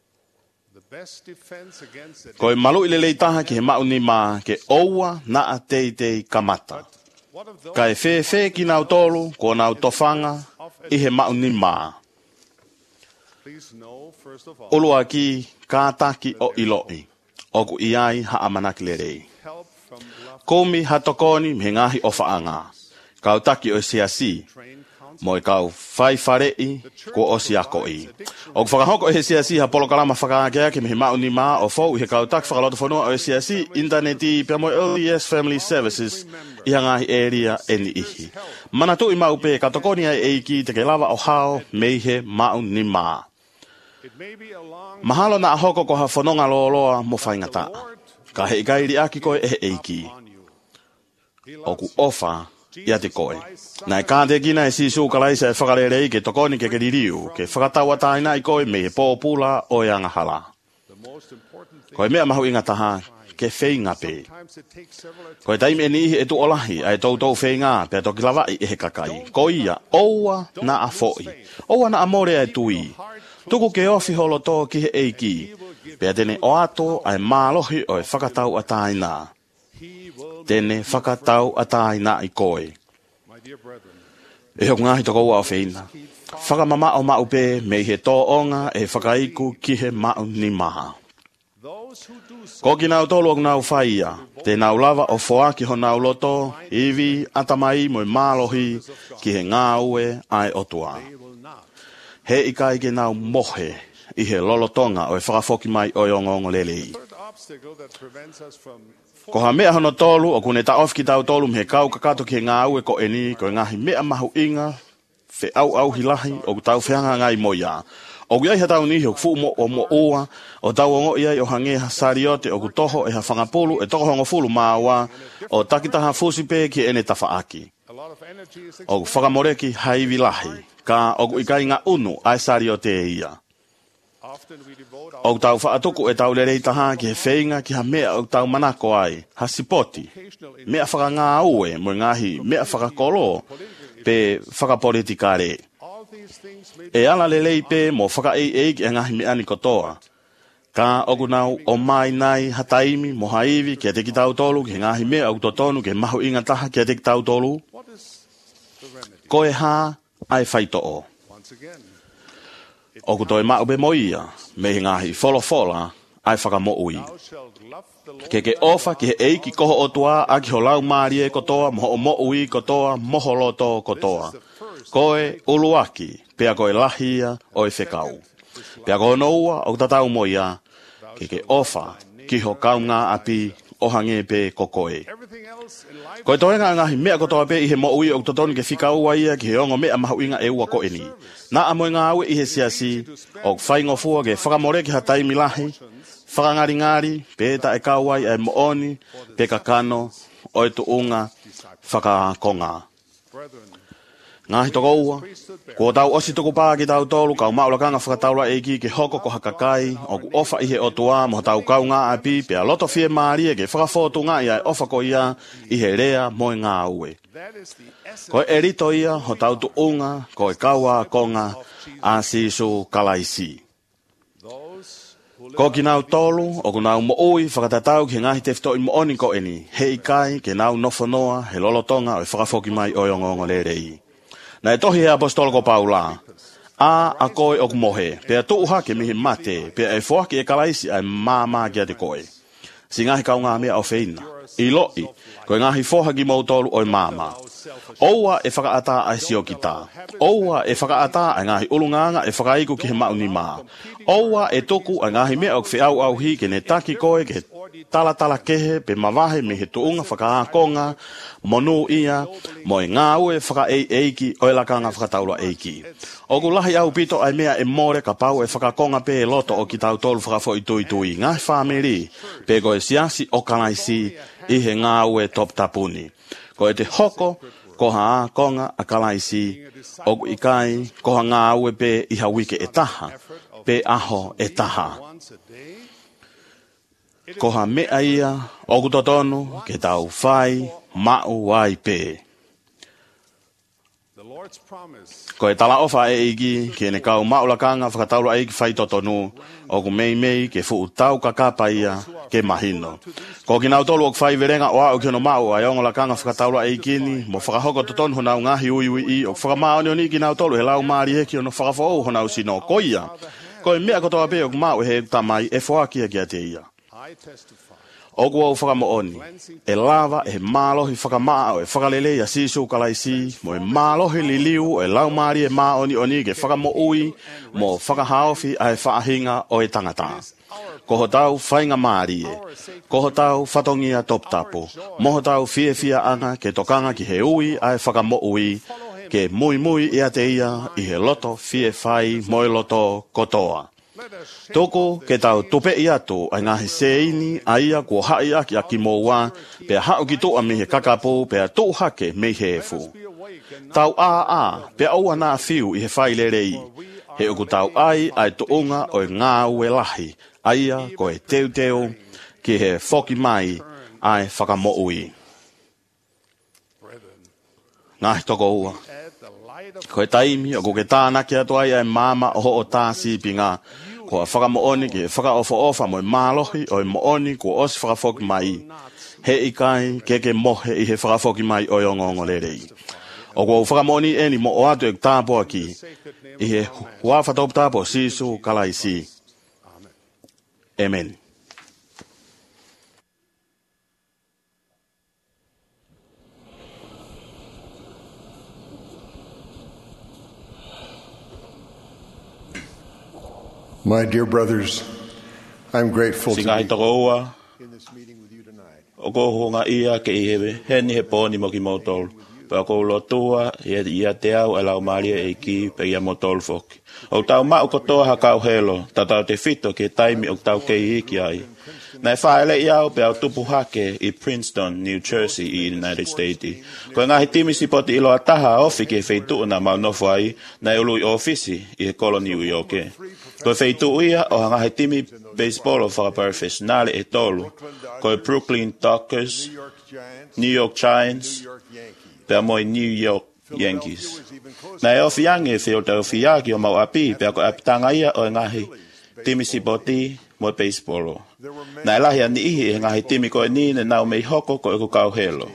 Ko e malu ile leitaha ki he mau ni mā ke oua na a teitei kamata. Ka e whewhe ki nau tolu ko nau tofanga i he mau ni mā. Ulua ki kātaki o iloi, oku iai haamanaki le rei. Komi hatokoni me ngahi o whaanga. Kau taki o siasi, mo e kau whai wharei ko o siakoi. O whakahoko e siasi ha polo kalama whakaakea ke me he mauni mā o fau i he kau taki whakaloto whanua o siasi, interneti pia mo LDS Family Services i hangahi area eni ihi. Manatu i mau pe katokoni ai eiki te ke lava o hao me he mauni mā. Mahalo na ahoko ko ha whanonga loa mo whaingata. Ka he ikairi aki koe e eiki. Oku ofa ia te koe. Nai kāte kina e sisu kalaisa e whakarerei ke tokoni ke ririu, ke whakataua taina i koe me e pōpula o e angahala. Koe mea mahu inga taha ke whainga pe. Koe taimi e nihi e tu olahi ai tautou whainga pe toki lawai e he kakai. Ko ia, oua na a foi. Oua na a more ai tui. Tuku ke ofi holo tō ki he eiki. Pea tene o ato ai mālohi o e whakatau a taina. Tene whakatau a taina i koe. E hoku ngahi toko ua o whina. Whakamama o mau pe me he tō onga e whakaiku ki he mau ni maha. Ko ki nau tolu o nau whaia. Te nau lava o whoaki ho nau loto, iwi, atamai mo i mālohi ki he ngā ue ai otua. He ikai ke nau mohe i he lolotonga o e whakafoki mai o ongongo lelei. Ko ha mea hono tolu o kune ta ofki tau tolu me kau kakato ki he ngā ue ko eni ko ngahi mea mahu inga fe au hilahi o tau whianga ngai moia. O iai ha tau nihi o fu mo o mo ua o tau ongo iai o hange ha sariote o kutoho e ha whangapulu e toko hongo fulu māua o takitaha fusipe ki ene tafaaki. O whakamoreki haiwi lahi ka o ikai ngā unu ai sariote e ia. O tau whaatuku e tau lerei taha ki he whainga ki ha mea o tau manako ai, ha sipoti, mea whaka ngā ue mo ngahi mea whakakolo pe whakapolitikare. E ala lelei pe mo whaka ei ki ngahi mea ni kotoa. Ka oku nau o mai nai hataimi mo haiwi ki a teki tau tolu ki ngahi mea o totonu ki mahu inga taha ki a teki tau tolu. Ko e ha ai whaitoo. Oku toi mau be moia, me he ngahi wholofola ai whakamoui. Ke ofa ki he eiki koho o tua a ki ho lau maari e kotoa, moho o moui kotoa, moho loto kotoa. Koe uluaki, pea koe lahia o e whekau. Pea koe noua o tatau moia, ke ofa ki ho kaunga api o hange pe kokoe. Koe toenga ngahi mea kotoa pe i he moui o totoni ke whikau ia ki he ongo mea mahu inga e ua ko eni. Na amoe ngā aue i he siasi, o whaingofua ke whakamore ki ha taimi lahi, whakangari pe ta e kauai e mooni, pe kakano, o e tuunga, whakakonga. Ngahi toko ua, ko tau osi toko pā ki tau tolu, kau maulakanga whakataula eiki ke hoko ko hakakai, o ku ofa i he otua, mo tau kau ngā api, pe a loto fie maari e ke whakafotu ngā ia e ofa ko ia, i he rea moe ngā ue. Ko e rito ia, ho tau tuunga, ko e kaua konga, a sisu kalaisi. Ko ki nau tolu, o ku nau moui, whakatatau ki ngahi te whito i mooni ko eni, he ikai, ke nau nofonoa, he lolotonga, o e whakafoki mai o yongongo le rei. Na e tohi he apostolo ko Paula, A koe o mohe, pea tu hake mihi mate, pea e fuaki e kalaisi ai mama kia te koe. Si ngahi kau ngā mea o feina. I loi, koe ngahi fohagi mautolu oi mama. Oua e whakaata ai sio ki tā. Oua e whakaata ai ngahi ulunganga e whakaiku ki he mauni mā. Oua e toku ai ngahi mea o whiau au hi ke ne taki koe ke tala kehe pe mawahe me he tuunga whakaakonga, monu ia, mo e ngā ue whaka eiki o e lakanga whakataula eiki. Oku lahi au pito ai mea e more ka pau e whakakonga pe e loto o ki tau tolu whakafo i tui. Ngahi whamiri, pe koe siasi o kalaisi i he ngā ue top tapuni. Ko e te hoko, koha a konga a kalaisi, oku ikai, koha ngā ue pe iha wike e taha, pe aho e taha. Koha mea ia, oku totonu, ke tau whai, mau wai pe. Ko e tala ofa e igi, ke ne kau maulakanga whakataula eiki whai totonu, oku mei ke fuu tau kakapa ia, ke mahino. Ko ki nau tolu ok whai verenga o au ki ono mau ai ongo lakanga whakataula eikini, mo whakahoko totonu honau ngahi ui i, ok whakamaoni oni ki nau tolu he lau maari heki ono whakafou honau sino koia. Ko e mea kotoa pe ok mau he tamai e whakia kia te ia. Oku au whakamooni, e lava e mālohi whakamaa o e whakalele ia sisu kalaisi, mo e mālohi liliu o e laumari e maoni oni ke whakamoui, mo whakahaofi a e whaahinga o e tangata. Koho tau whainga maari e, koho tau whatongia toptapo, moho tau fia anga ke tokanga ki he ui a e whakamoui, ke mui ia te ia i he loto fie whai mo e loto kotoa. Toko ke tau tope i atu ai ngahi seini aia kua hai aki aki moua pea hao ki toa me he kakapo pea tō hake me he efu. Tau pea aua nā whiu i he whailerei. He uku tau ai toonga o e ngā ue lahi aia ko e teu ki he whoki mai ai whakamoui. Ngahi toko ua. Ko e taimi o ko ke tānaki atu ai mama o ho o tāsi pinga. Ko a whakamooni ki e whakaofa mo e mālohi o e mooni ko osi whakafoki mai. He ikai ke mohe i he whakafoki mai o ongo lerei. O ko whakamooni eni mo o atu e tāpoa ki i he huawhataupu tāpo sisu kalaisi. Amen. My dear brothers, I'm grateful to be in this meeting with you tonight. Oko honga ia ke ihewe, heni he pōni mo ki motol. Pa ko lotua, ia te au e lau maria e ki pe ia motol foki. O tau mau kotoa ha kau helo, tatau te fito ke taimi o tau kei iki ai. Nei whaele iau pe au tupu hake i Princeton, New Jersey i United States. Ko ngahi timisi poti ilo ataha ofi ke feitu na mau nofu ai, nei ului ofisi i he koloni ui oke. Ko feitu ia o ngahi timi baseball o whakaprofessionale e tolu. Ko Brooklyn Dockers, New York Giants, pe moi New York Yankees. Nei ofi ange feo tau fiaki o mau api, pe ako apitanga ia o ngahi timisi poti mo baseball. Nai lahi ani ihi e ngahi timi ko e nine nau mei hoko ko e ku kau helo.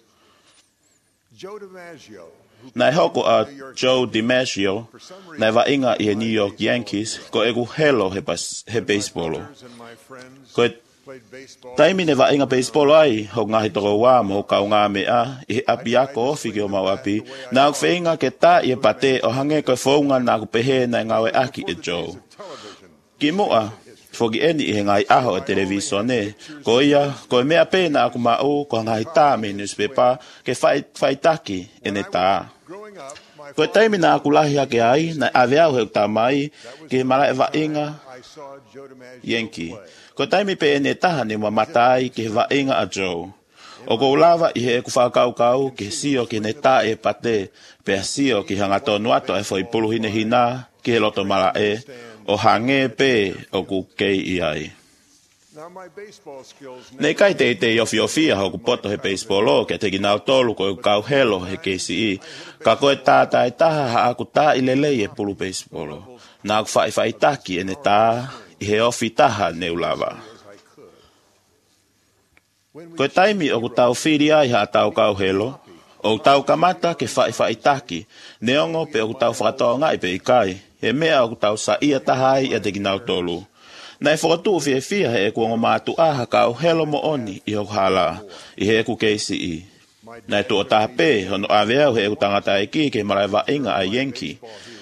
Nai hoko a Joe DiMaggio, nai wa inga i he New York Yankees ko e ku helo he baseball. Ko e taimi ne wa inga baseball ai, ho ngahi toko wā mo kau ngā mea, i he api ako ofi ki o mau api, nā ku whainga ke tā i e pate o hange koe whaunga nā ku pehe nai ngawe aki e Joe. Ki mua, foki eni i he ngai aho e televisione, ko ia, ko e mea pēna aku mau, ko ngai tā me newspaper, ke whaitaki e ne tā. Ko e taimi nā aku lahi ake ai, na ave au heu tā mai, ke mara e wainga, Yankee. Ko taimi pe e ne taha ne mua matai, ke wainga a Joe. O ko ulawa i he e ku whakau, ke sio ke ne tā e pate, pe sio ki hanga tonu ato e fo i puluhine hina, ke he loto mara e, o hange pe o ku kei i ai. Nei kai te ofi ho ku poto he baseball o ke te ki nau tolu ko kau helo he KCE. Ka koe tātai taha ha aku tā i lelei e pulu baseball o. Nā ku whai taki e ne tā i he ofi taha ne ulawa. Koe taimi o ku tau whiri ai ha tau kau helo, o tau kamata ke whai taki, neongo pe o ku tau whakatoa ngai pe i kai. he mea o tau sa ia tahai e te kinau tolu. Nei whakatu fia he e kuongo mātu aha ka o helo mo oni I hok hala, I he ku keisi I. Nei tu o tahape, hono aweau he e ku tangata e ki ke marai wa inga a yenki.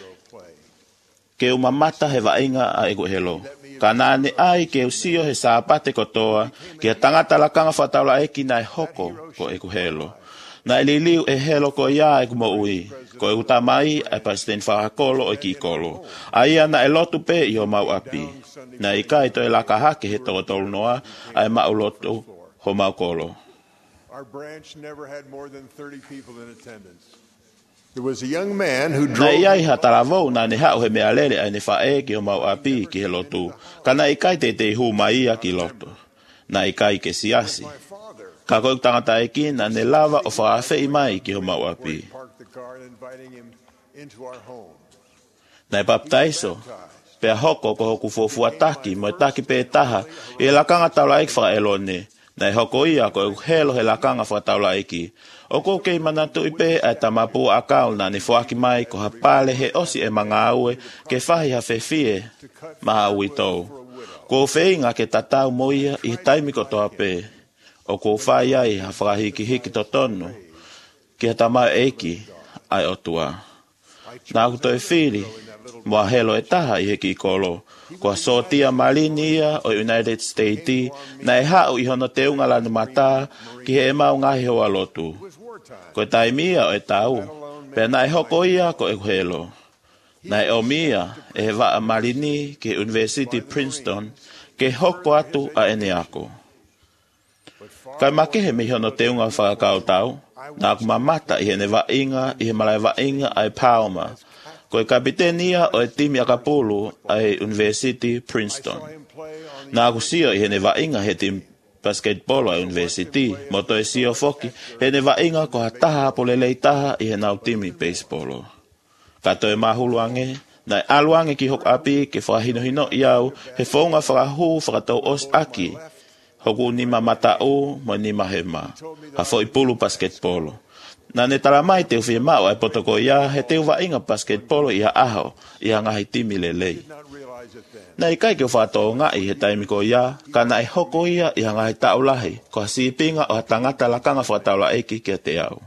Ke u mamata he wa inga a e ku helo. Ka nane ai ke u sio he sāpate kotoa, ke tangata lakanga whataula e ki nai hoko ko e ku helo. Nai liliu e helo ko ia e ku mo ui. Ko e utamai e President Whakakolo o ki kolo. Aia na e lotu pe I ho mau api. Na I kai to e laka hake he toko tolu noa ai mau lotu ho mau kolo. Our branch never had more than 30 people in attendance. There was a young man who drove... Na iai ha taravou na ne hao he mea lere ai ne whae ki ho mau api ki he lotu. Kana I kai te hu mai ia ki lotu. Na I kai ke siasi. Ka koe tangata e ki na ne lava o whaafei mai ki ho mau api. Nei baptaiso, pea hoko ko hoku fofua taki, mo taki pe taha, I lakanga taula eki wha elone. Nei hoko ia ko helo he lakanga wha taula eki. O ko kei manatu I pe ai tamapu akau na ni fuaki mai ko hapale he osi e mga aue ke whahi ha whewhie maha ui tau. Ko wheinga ke tatau moia I taimi ko toa pe. O ko whai ai ha whakahiki hiki to tonu, ki ha tamau eki ai otua. Nā kuto e whiri, mua helo e taha I heki I kolo. Kua sotia malini ia o United States, na e hao I hono te unga lanu mata, ki he e mau ngahi hoa lotu. Ko e taimia o e tau, pea na e hoko ia ko e helo. Na e omia e he waa malini ki University Princeton, ke hoko atu a ene ako. Kai make he me hono te unga whakakau tau, nā kumamata I he ne wainga, I he malai wainga ai Palma. Ko e kapitenia o e timi akapulu ai University Princeton. Nā kusio I he ne wainga he tim basketball ai University, moto e sio foki, he ne wainga ko ha taha polelei taha I he nau timi baseball. Kato e mahuluange, nai aluange ki hok api ke whakahinohino iau, he whaunga whakahu whakatau os aki, hoku nima matau mo nima hema. Ha fo I pulu basketball. Na ne taramai te uwhia mao ai potoko ia he te uwa inga basketball I aho I ngahi timi lelei. Na I kai ke whātō ngai he taimiko ia, ka na I hoko ia I ngahi taulahi, ko ha sipinga o ha tangata lakanga whataula eki kia te au.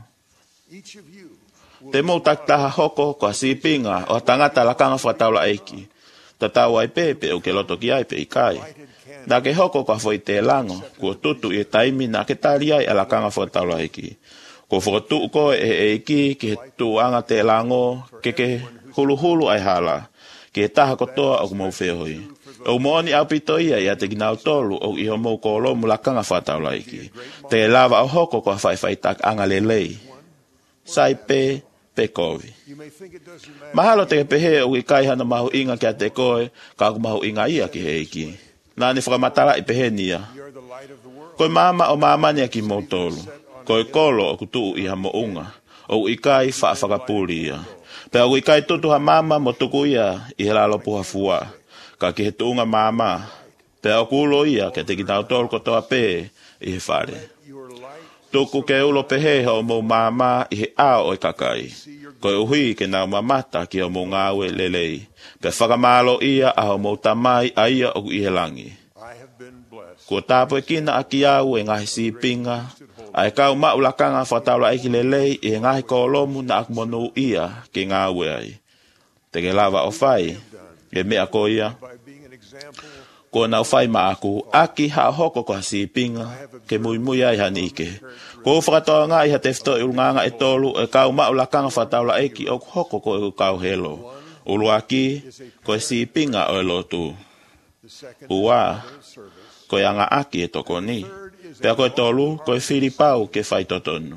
Te mou taktaha hoko ko ha sipinga o ha tangata lakanga whataula eki. Ta tau ai pepe o ke loto ki ai pe I kai. Na ke hoko ko foi te lango, ko tutu I taimi na ke tali ai ala kanga whataula eki. Ko whakatu ko e eki ke tuanga te lango, ke hulu ai hala, ke taha kotoa o kumau whehoi. O mooni au pito ia I te ginau tolu o I homo kolo mula kanga whataula eki. Te lava o hoko ko whai tak anga lelei. Sai pe kovi. Mahalo te pehe o I kai hana mahu inga kia te koe, ka mahu inga ia ki he eki. Nā ni whakamatara I pehenia. Koe mama o mamania ki motolu. Koe kolo o kutuu I hamo unga. O I kai whaafakapuri ia. Pea o I kai tutu ha mama mo tuku ia I he lalo puha fua. Ka ki he tuunga mama. Pea o kulo ia ke te kinau tolu kotoa pe I he whare. Tuku ke ulo pehe o mo mama I he ao o I kakai. Koe uhi ke nau mamata ki o mo ngawe lelei. Pe whakamalo ia a o mo tamai a ia o I he langi. Ko tapo e kina aki au e ngahi sipinga. Ai kau maulakanga whataula eki lelei I ngahi kolomu na akmonu ia ke ngawe ai. Te ke lava o whai, e mea ko ia. Ko nau whai ma aku, aki ha hoko ko sipinga, ke mui ai hanike. Ko whakatoa ngā I ha tefto I ulnganga e tolu, e kau maulakanga whataula eki o hoko ko e kau helo. Ulu aki, ko e sipinga o e lotu. Ua, ko e anga aki e toko ni. Pea koe tolu, koe whiripau ke whai totonu.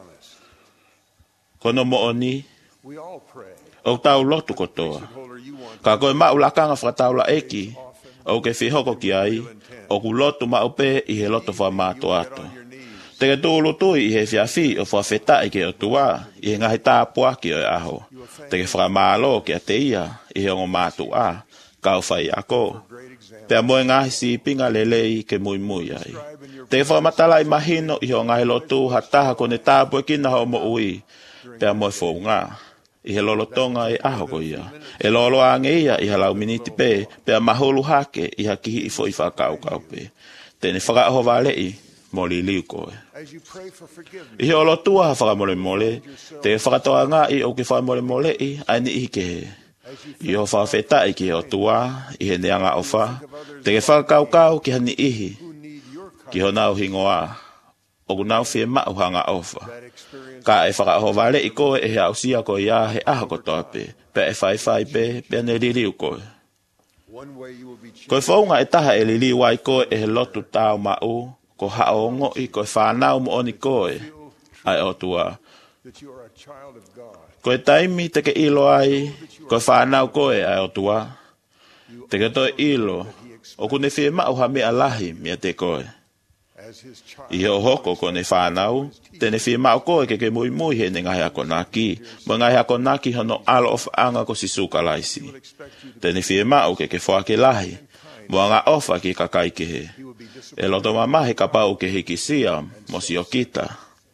Kono mooni, o tau lotu kotoa. Ka koe maulakanga whataula eki, o ke whihoko ki ai, o ku lotu maupe I he loto wha mātu ato. Te ke tūlu tui I he whiawhi o whawhetai ke o tua, I he ngahi tāpua ki o e aho. Te ke whakamālo ki a te ia, I he ongo mātu a, kau whai ako. Pea moe ngahi si pinga lelei ke mui ai. Te whakamatala I mahino I ho ngahi lotu hataha kone tāpua kina ho mo ui. Pea moe whou ngā. I he lolotonga e aho ko ia. E lolo ange ia I halau miniti pe maholu hake I hakihi I fo I whakau kau pe. Tene whakaaho wale mo li liu koe. I he olotua ha whakamole mole, te whakatoa ngā I o ke whakamole mole ai ni I ke he. I ho whawheta I ki he otua, I he neanga ofa, te ke whakau kau ki hani ihi, ki ho nau hingoa, o ku nau whie mau hanga ofa. Ka e whakaaho wale I koe e he ausia koe ia he aha kotoa pe e whai pe ane liliu koe. Koe whaunga e taha e liliu wai koe e he lotu tau mau, ko haongo I koe whanau mo oni koe, ai o tua. Koe taimi te ke ilo ai, koe whanau koe ai o tua. Te ke toi ilo, o kune whie mau ha mea lahi mea te koe. I he o hoko ko ne whanau, tene whie mau koe ke mui mui he ne ngahi ako naki, mo ngahi ako naki hono alo of anga ko si suka laisi. Tene whie mau ke whake lahi, mo anga ofa ki kakai ke he. E loto mamahe ka pau ke hiki sia, mo si o kita.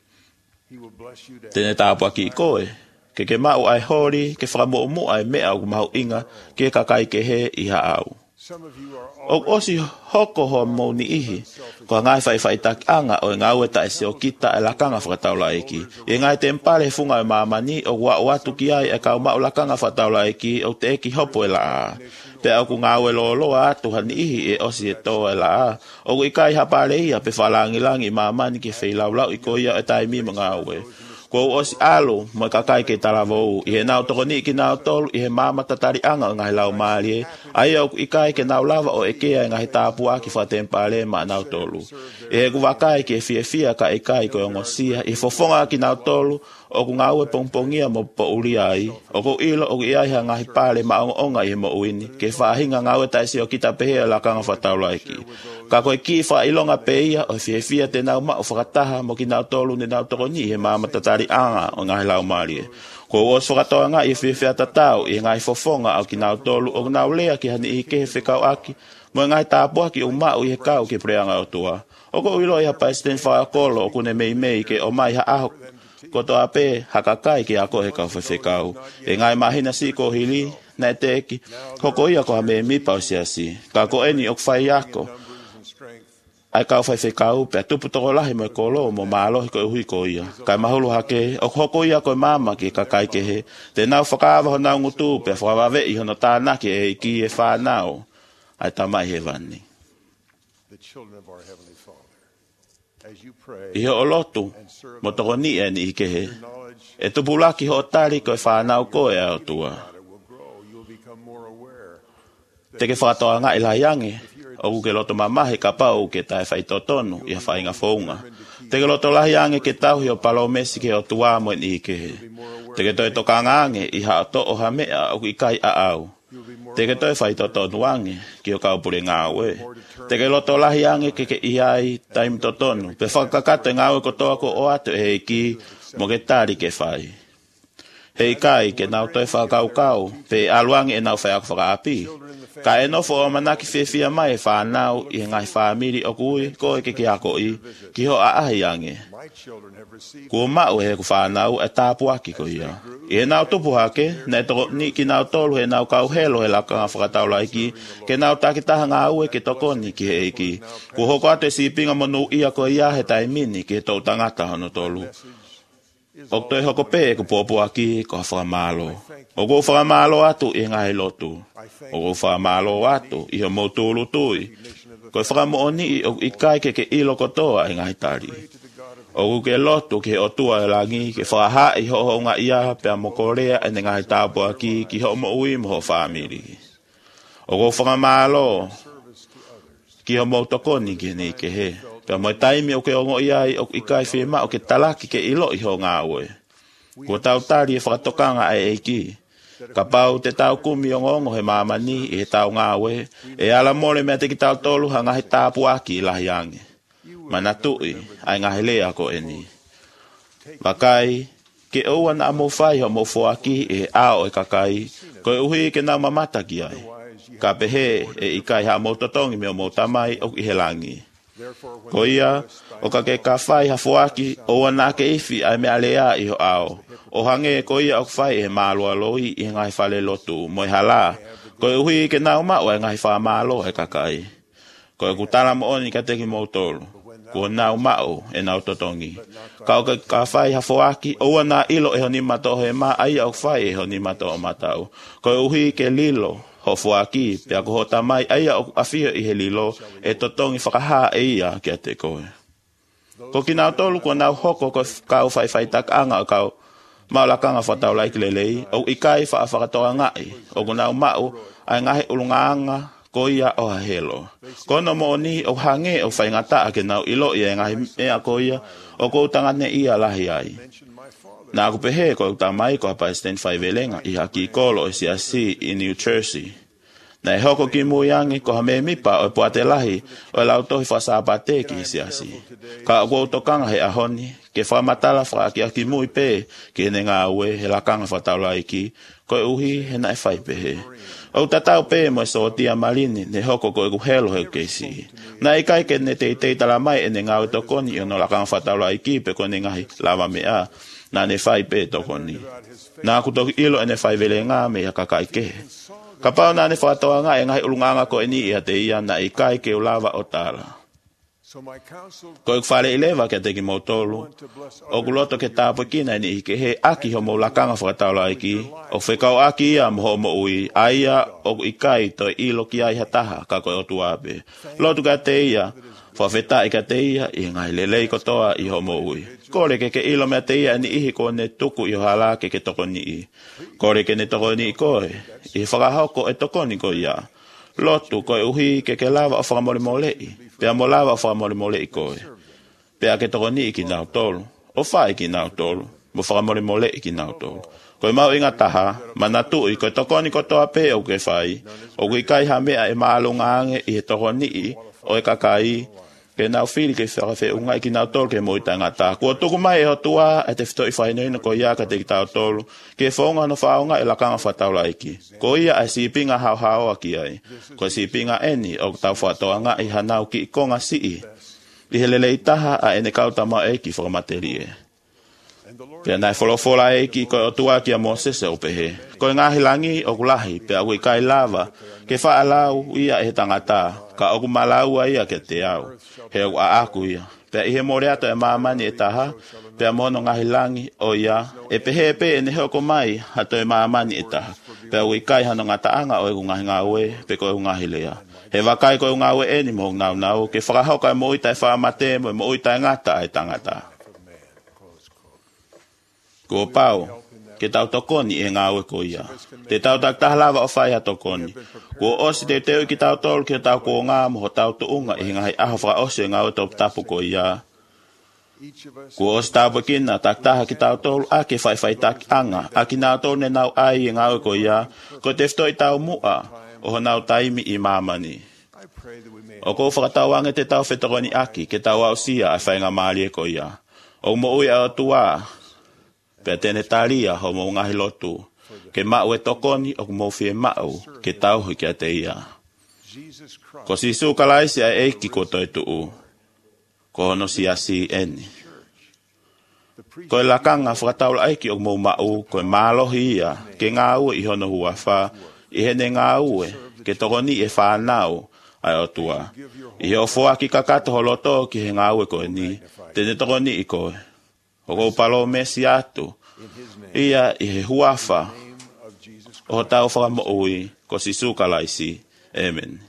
Tene tāpua ki koe, ke mau ai hori, ke whakamu mu ai mea o mau inga, ke kakai ke he I haau. O osi hoko ho mo ni ihi, ko ngai whai tak anga o ngau e tae se o kita e lakanga whakataula eki. E ngai te mpale funga e mamani o watu ki ai e kau mau lakanga whakataula eki o te eki hopo e la a. Pe au ku ngau e loa atu hani ihi e osi e toa e la a. O ku ikai hapale ia pe whalangilangi mamani ki whailau I ko ia e tae mi ngau e. Ko osi alo mo kakai ke talavou I he nau toko ni ki nau tolu I he mama tatari anga ngai lau malie ai au ikai ke nau lava o ekea ngai tapua ki fatempale ma nau tolu e ku wakai ke fia ka ikai ko ngosia I fofonga ki nau tolu o ku ngau e pongpongia mo po uri ai o ku ilo o ia ha ngai pale ma onga I mo uini ke fahinga ngau e taisi o kita pehe la kanga fataula iki ka ko ki fa ilonga peia o fia te nau ma o fakataha mo ki nau tolu ne nau toko ni he mama tatari anga o ngai lau marie. Ko o whakatoa ngā I whiwhia tatau I ngai fofonga au ki nau tolu o nau lea ki hani I ke he whekau aki mo ngai tāpua ki o mau I he kau ke preanga o tua. O ko uilo I ha paisten whakakolo o kune mei ke o mai ha aho ko toa pe hakakai ki ako he kau whekau. E ngai mahina si ko hili na te eki hoko ia ko ha me mipa o siasi. Ka ko eni o kwhai ako. Ai kau whekau pe tupu toko lahi mo kolo mo maalohi ko uhui ko ia. Kai mahulu hake o hoko ia ko mama ki kakai ke he. Te nau whakaawa ho nau ngutu pe whakawawe I hono tānaki e ki e whanau. Ai tamai he vani. I he o lotu mo toko ni e ni I ke he. E tupu laki ho tari ko e whanau ko e au tua. Te ke whakatoa ngā ilahiange. O ke loto mamahe ka pau ke tae whai totonu I a whainga whaunga. Te ke loto lahi ange ke tauhi o palomesi ke o tua mo ni ke he. Te ke toi toka ngange I ha to o ha mea o ki kai a au. Te ke toi whai totonu ange ki o kaupure ngāwe. Te ke loto lahi ange ke iai taim totonu. Pe whakakato ngāwe ko toa ko o atu e ki mo ke tari ke whai. Hei kai ke nau toi whakau pe aluange e nau whai ako whakaapi. Ka e nofo o manaki whiwhia mai e whanau I ngai whamiri o kui ko e ke ako I ki ho a ahi ange. Kua mau he ku whanau e tāpuaki ko ia. I he nau tupu hake, ne toko ni ki nau tolu he nau kau helo he lakanga whakataula iki, ke nau takitaha ngā ue ke tokoni ki he iki. Kua hoko atu e sipinga monu ia ko ia he taimini ki he tau tangata hono tolu. O toi hoko pe ku popoaki ko whakamalo. O ko whakamalo atu I ngai lotu. O ko whakamalo atu I ho mautulu tui. Ko whakamooni o ikai ke ilo kotoa I ngai tari. O ku ke lotu ke o tua e langi ke whakaha I ho ngā ia pe a mokorea e ngai tāpuaki ki ho mo ui mo ho whamiri. O ko whakamalo ki ho mautokoni ki nei ke he. Pea mo taimi o ke ongo iai o ikai whima o ke talaki ke ilo I ho ngā ue. Kua tau tari e whakatokanga ai eiki. Ka pau te tau kumi o ngongo he mamani I he tau ngā ue. E ala mole mea te ki tau tolu ha ngahi tāpuaki I lahi ange. Mana tui ai ngahi lea ko eni. Wakai ke oua na mo whai ho mo fuaki I he ao e kakai. Ko e uhi ke nau mamata ki ai. Ka pehe e ikai ha mo totongi me o mo tamai o I he langi. Ko ia, o ka ke ka whai hafuaki, o wana ke iwi ai mea lea iho ao. O hange ko ia o whai e māloa loi i ngai whale lotu moi hala. Ko e uhi ke nau mao e ngai wha mālo he kakai. Ko e kutala mo oni ka teki mautolu. Ko nau mao e nau totongi. Ka o ka whai hafuaki, o wana ilo e honi mato he ma ai au whai e honi mato o matau. Ko e uhi ke lilo. Ho fuaki, pia ko hota mai, aia o awhia i he lilo, e totongi whakaha e ia kia te koe. Ko ki nau tolu kua nau hoko ko kau whai tak anga o kau, maulakanga whatau laiki lelei, o ikai whakatoa ngai, o ko nau mau, ai ngahe ulungaanga, ko ia o hahelo. Ko no mo ni o hange o whai ngata ke nau ilo ia ngahe mea ko ia, o ko utangane ia lahi ai. Nā ku pehe ko ta mai ko pa stand 5 velenga I haki kolo o si I New Jersey. Nā hoko ki muiangi ko me mipa o puate lahi o lau tohi whasa apate ki si. Ka o tokanga he ahoni ke whamatala wha ki mui pe ki ne ngā ue he lakanga whataula iki ko uhi he nai whai pehe. O tatau pe mo so tia malini ne hoko ko ku helo he keisi. Na ikai ke ne te tala mai e ne ngā tokoni o no lakanga whataula iki pe ko ne ngahi lava mea. Na ne whai pe tokoni. Nā kutoki ilo e ne whai vele ngā me a kakai ke. Ka pau nā ne whatoa ngā e ngahi ulunganga ko e ni I te ia na I kai ke ulava o tāla. Ko e whare I lewa kia teki mautolu. O kuloto ke tāpu kina ni I ke he aki ho mo lakanga whakataula iki. O whekau aki ia mo mo ui. Aia o I kai to ilo ki ai hataha ka koe o tuape. Lotu ka te ia. Whawheta I ka te ia I ngai lelei kotoa I ho mo ui. Kore ke ilo mea te ia ni ihi ko ne tuku I hala ke toko ni I. Kore ke ne toko ni I koe. I whakahoko e toko ni ko ia. Lotu koe uhi ke lava o whakamole mole I. Pea mo lava o whakamole mole I koe. Pea ke toko ni I ki nau tolu. O whai ki nau tolu. Mo whakamole mole I ki nau tolu. Koe mau inga taha. Manatu I koe toko ni kotoa pe o ke whai. O kui kai ha mea e maalunga ange I he toko ni I. O e kakai. Ke nau whiri ke whakawhi unga I ki nau tolu ke moita ngata. Kua tuku mai e hotua e te whito I whainoina ko ia ka te ki tau tolu. Ke whaunga no whaunga e lakanga whataula iki. Ko ia e sipinga hau hau aki ai. Ko sipinga eni o tau whatoanga I hanau ki I konga sii. I helele I taha a ene kautama eki whakamaterie. Pea nai wholofola eki ko o tua ki a Moses o pehe. Ko ngahi langi o kulahi pea ui kai lava. Ke whaalau ia e tangata. Ka oku malau ia ke te au. He o a aku ia. Pea ihe moreato e maamani e taha. Pea mono ngahi langi o ia. E pehe pe e ne hoko mai hato e maamani e taha. Pea ui kai hano ngata anga o e ngahi ngā ue. Pe ko e ngahi lea. He wakai ko e ngā ue eni mo ngau nau. Ke whakahoka e moita e whaamate mo moita e ngata e tangata. Ko pau. Ke tau tokoni e ngā ue ko ia. Te tau taktaha lava o whai ha tokoni. Ko osi te teo ki tau tolu ki tau ko ngā mo ho tau tuunga I ngahi aho whaka osi e ngā ue tau tapu ko ia. Ko osi tapu kina taktaha ki tau tolu a ke whai tak anga. A ki nau tolu ne nau ai e ngā ue ko ia. Ko te fto I tau mua o ho nau taimi I mamani. O ko whakatau ange te tau whetokoni aki ke tau au sia a whainga maali e ko ia. O mo ui a tua. Pea tene talia ho mo ngahi lotu. Ke mau e tokoni o mo fie mau ke tau hui kia te ia. Ko si su kalaisi a eiki ko toi tuu. Ko hono si asi eni. Ko e lakanga whakataula eiki o mo mau ko e malohi ia ke ngā ue I hono hua wha. I hene ngā ue ke tokoni e whanau ai o tua. I he o fua ki kakato holoto ki he ngā ue ko e ni. Tene tokoni I koe. O ko palo mesi atu. Ia I he huafa. O tau whakamo ui. Ko si sukalaisi. Amen.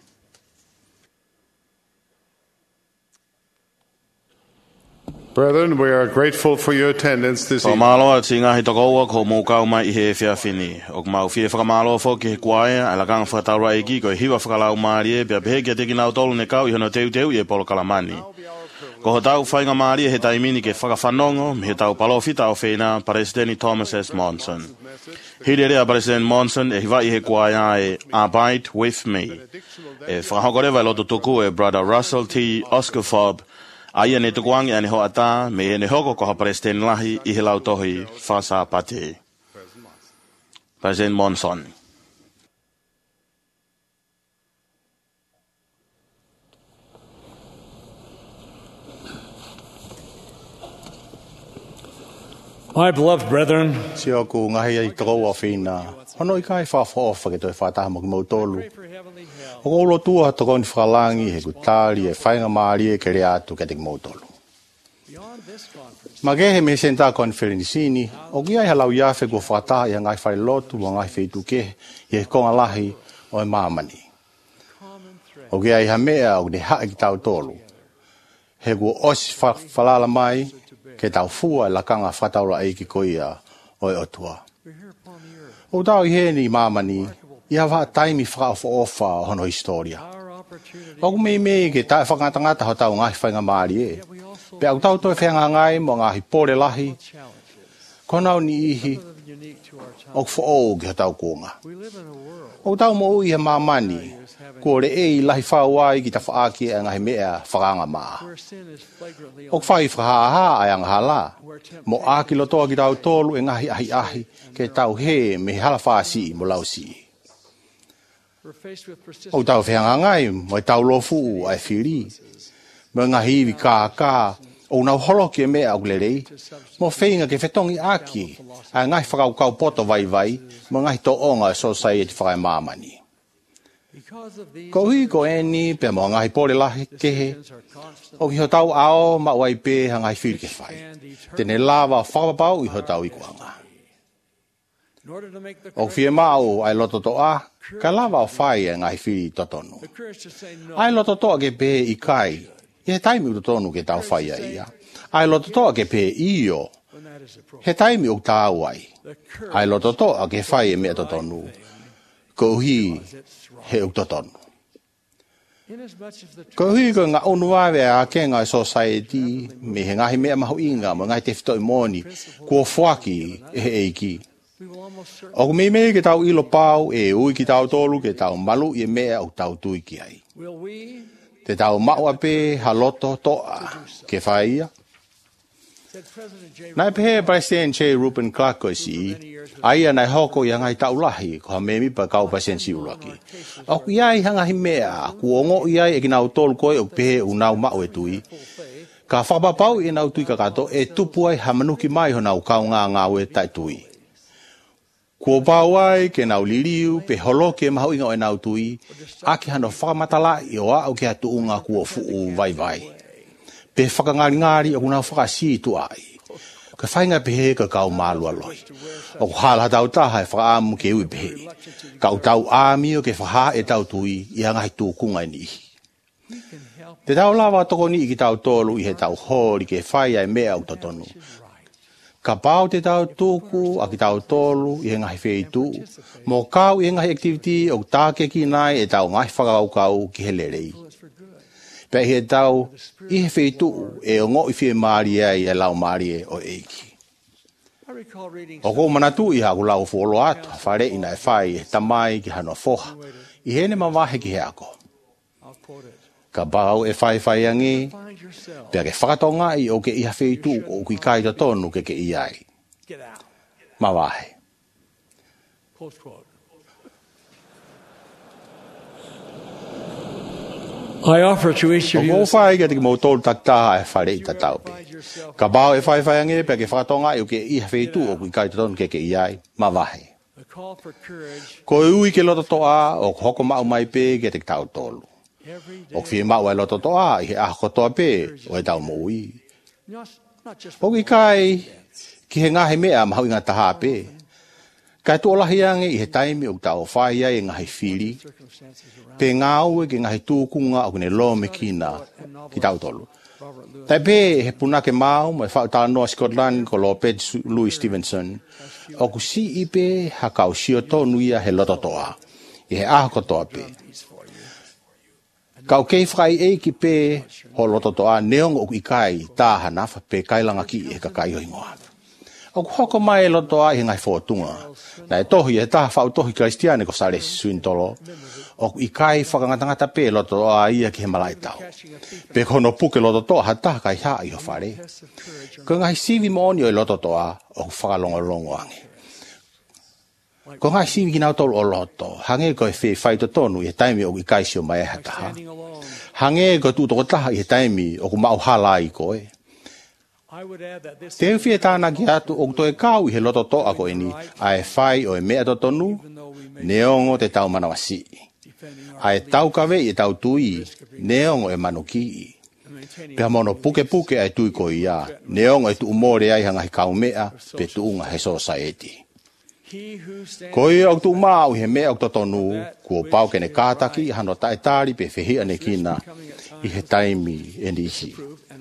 Brethren, we are grateful for your attendance this evening. Maloa ti ngahi tokoua ko mo kau mai I he whiawhini. O mau whie whakamaloa fo ki he kuaia, a lakanga whakataura iki, ko hiwa whakalau maari e, pia pehe kia teki nau tolu ne kau I hono teu I e polo kalamani. Ko ho tau whainga maari he taimini ke whakawhanongo, he tau palofita o whina, Presidenti Thomas S. Monson. Hiri rea President Monson e hiwa I he kuaia e Abide With Me. E whakahokorewa loto tuku e Brother Russell T. Oscar Fobb, aia ne tukuangi ane ho ata, me e ne hoko ko ha President lahi I he lau tohi whasa pate. President Monson. My beloved brethren, si o ku ngahi ai toko o fina. Hono I kai whawha ke toi whataha mo ki mautolu. O kolo tua toko ni whalangi he kutari e whainga maari e kere atu ke te ki mautolu. Magehe me senta konferensini, o ki ai halau iafe ko whataha I ngai whare lotu o ngai whaitu ke I konga lahi o e mamani. O ki ai ha mea o ne hae ki tau tolu. He ko osi whalala mai ke tau fua lakanga whataura ai ki koia o e otua. O tau I he ni mamani, I hawa taimi whakaofa hono historia. O ku mei ke tae whakatangata ho tau ngahi whainga maari e. Pe au tau toi whenga ngai mo ngahi pore lahi, konau ni ihi, o ku whoo ki ho tau konga. O tau mo ui he mamani, ko re e I lahi whauai ki ta whaaki e ngahi mea whakanga maa. O ku whai whahaha ai anga hala, mo aki lotoa ki tau tolu e ngahi ahi ke tau he me hala whaasi mo lausi. O tau whenga ngai mo e tau lofu ai whiri, mo ngahi iwi kā, o nau holo ki e mea au lerei, mo whenga ke whetongi aki, ai ngahi whakau poto vai, mo ngahi to onga e society whakai mamani. Ko hui ko eni pe mo ngahi pore lahi kehe, o ki ho tau ao ma wai pe ha ngahi whiri ke whai. Tene lava whakapapau I ho tau I kuanga. O whie mau ai loto toa, ka lava o whai e ngahi whiri totonu. Ai loto toa ke pe I kai, he taimi u tonu ke tau whai ia. Ai loto toa ke pe iyo, he taimi u tau ai. Ai loto toa ke whai e mea totonu. Ko hui he u totonu. Ko hui ko ngā onuawe a ke ngai society, me he ngahi mea mahu inga, mo ngai te whitoi moni, kua whaki e he eiki. O ku mei ke tau ilo pau, e ui ki tau tolu, ke tau malu I mea o tau tui ki ai. Te tau maua pe haloto toa ke whaia. Nai pehe President J. Reuben Clark ko si, aia nai hoko I ngai tau lahi, ko ha memi pa kau President si ulaki. O ku iai hanga hi mea, ku ongo iai e ki nau tolu koe o pehe u nau mau e tui. Ka whapapau I nau tui kakato, e tupu ai hamanuki mai ho nau kau ngā e tai tui. Kua pau ai ke nau liriu, pe holo ke mahau inga o e nau tui, aki hano whakamatala I o au ke atu unga kua fuu vai. Pe whakangari o kuna whakasi tu ai. Ka whainga pehe ka kau mālua loi. O ku hala tau taha e whakaamu ke ui pehe. Kau tau āmi o ke whaha e tau tui I hangai tūkunga ni. Te tau lawa toko ni I ki tau tolu I he tau hori ke whai ai mea au totonu. Ka pau te tau tūku a ki tau tolu I he ngahi wheitu. Mo kau I ngahi activity o tāke ki nai e tau ngahi whakaukau ki he lerei. Pe he tau I he wheitu e o ngō I whie maari ai e lau maari e o eiki. O ko manatu I haku lau wholo atu, whare ina e whai e tamai ki hano whoha. I hene mawahe ki he ako. Ka bau e whai angi, pia ke whakatonga I o ke iha wheitu o ki kai to tonu ke iai. Mawahe. I offer to each of you. O whai ke te mo tolu taktaha e whare I tatau pe. Ka bau e whai angi, pia ke whakatonga I o ke iha wheitu o ki kai to tonu ke iai. Mawahe. Ko ui ke loto toa o hoko mau mai pe ke te tau tolu. O whie mau e loto toa I he ahoko toa pe o e tau moui. O ki kai ki he ngahe mea mahu inga taha pe. Kai tu olahi ange I he taimi o tau whai ai ngahe whiri. Pe ngau e ke ngahe tūkunga o kene lo me kina ki tau tolu. Tai pe he punake mau mo e whau tau noa Scotland ko lo Ped Louis Stevenson. O ku si I pe hakau sio tonu ia he loto toa. I he ahoko toa pe. Kau kei whai e ki pe ho loto toa neong o I kai tāha nafa pe kailanga ki e ka kai hoingoa. O ku hoko mai e loto toa I ngai whotunga. Na e tohi e taha whau tohi Kristiane ko sare suintolo. O ku I kai whakangatangata pe loto toa ia ki he malai tau. Pe kono puke loto toa ha taha kai haa I ho whare. Ko ngai sivi mooni o loto toa o ku whakalongolongo ange. Ko ngai sivi ki nau tolu o loto, hange ko e whai to tonu I he taimi o I kaisio mai e hataha. Hange ko tūtoko taha I he taimi o ku mau hala I koe. Te whia tāna ki atu o toi kau I he loto toa ko ini, ai whai o e mea to tonu, neongo te tau manawasi. Ai tau kawe I tau tui, neongo e manuki. Pea mono puke puke ai tui ko ia, neongo e tu umore ai hanga hi kau mea, pe tuunga he society. Ko ia o tu mau he mea o to tonu, kua pau kene kātaki, hano tae tāri pe whehia ne kina, I he taimi e nisi.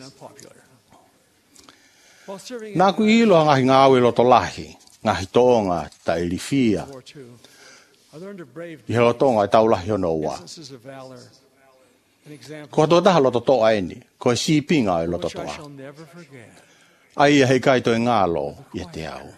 Nā ku ilo ngahi ngāwe loto lahi, ngahi toonga ta ilifia. I he lotonga e taulahi ono ua. Ko toa taha loto toa eni, ko e sipinga e loto toa. Ai hei kai toi ngālo I te au.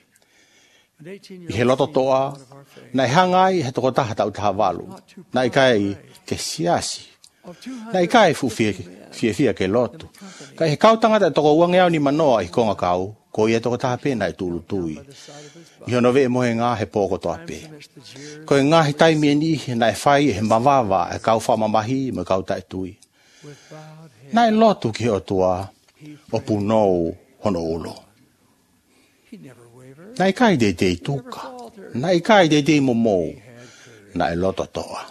I he loto toa, nai hangai he toko taha tau taha walu, nai kai ke siasi. Nai kai fu fia ke lotu. Kai he kautanga te toko uange au ni manoa I konga kau, ko ia toko taha pena I tulu tui. I hono ve mohe ngā he pōko toa pe. Ko e ngā he taimi e nihi nai whai he mawawa e kau whamamahi me kau tai tui. Nai lotu ki o tua, o punou hono ulo. Nai kai de te tuka, nai kai de te momo, nai loto toa.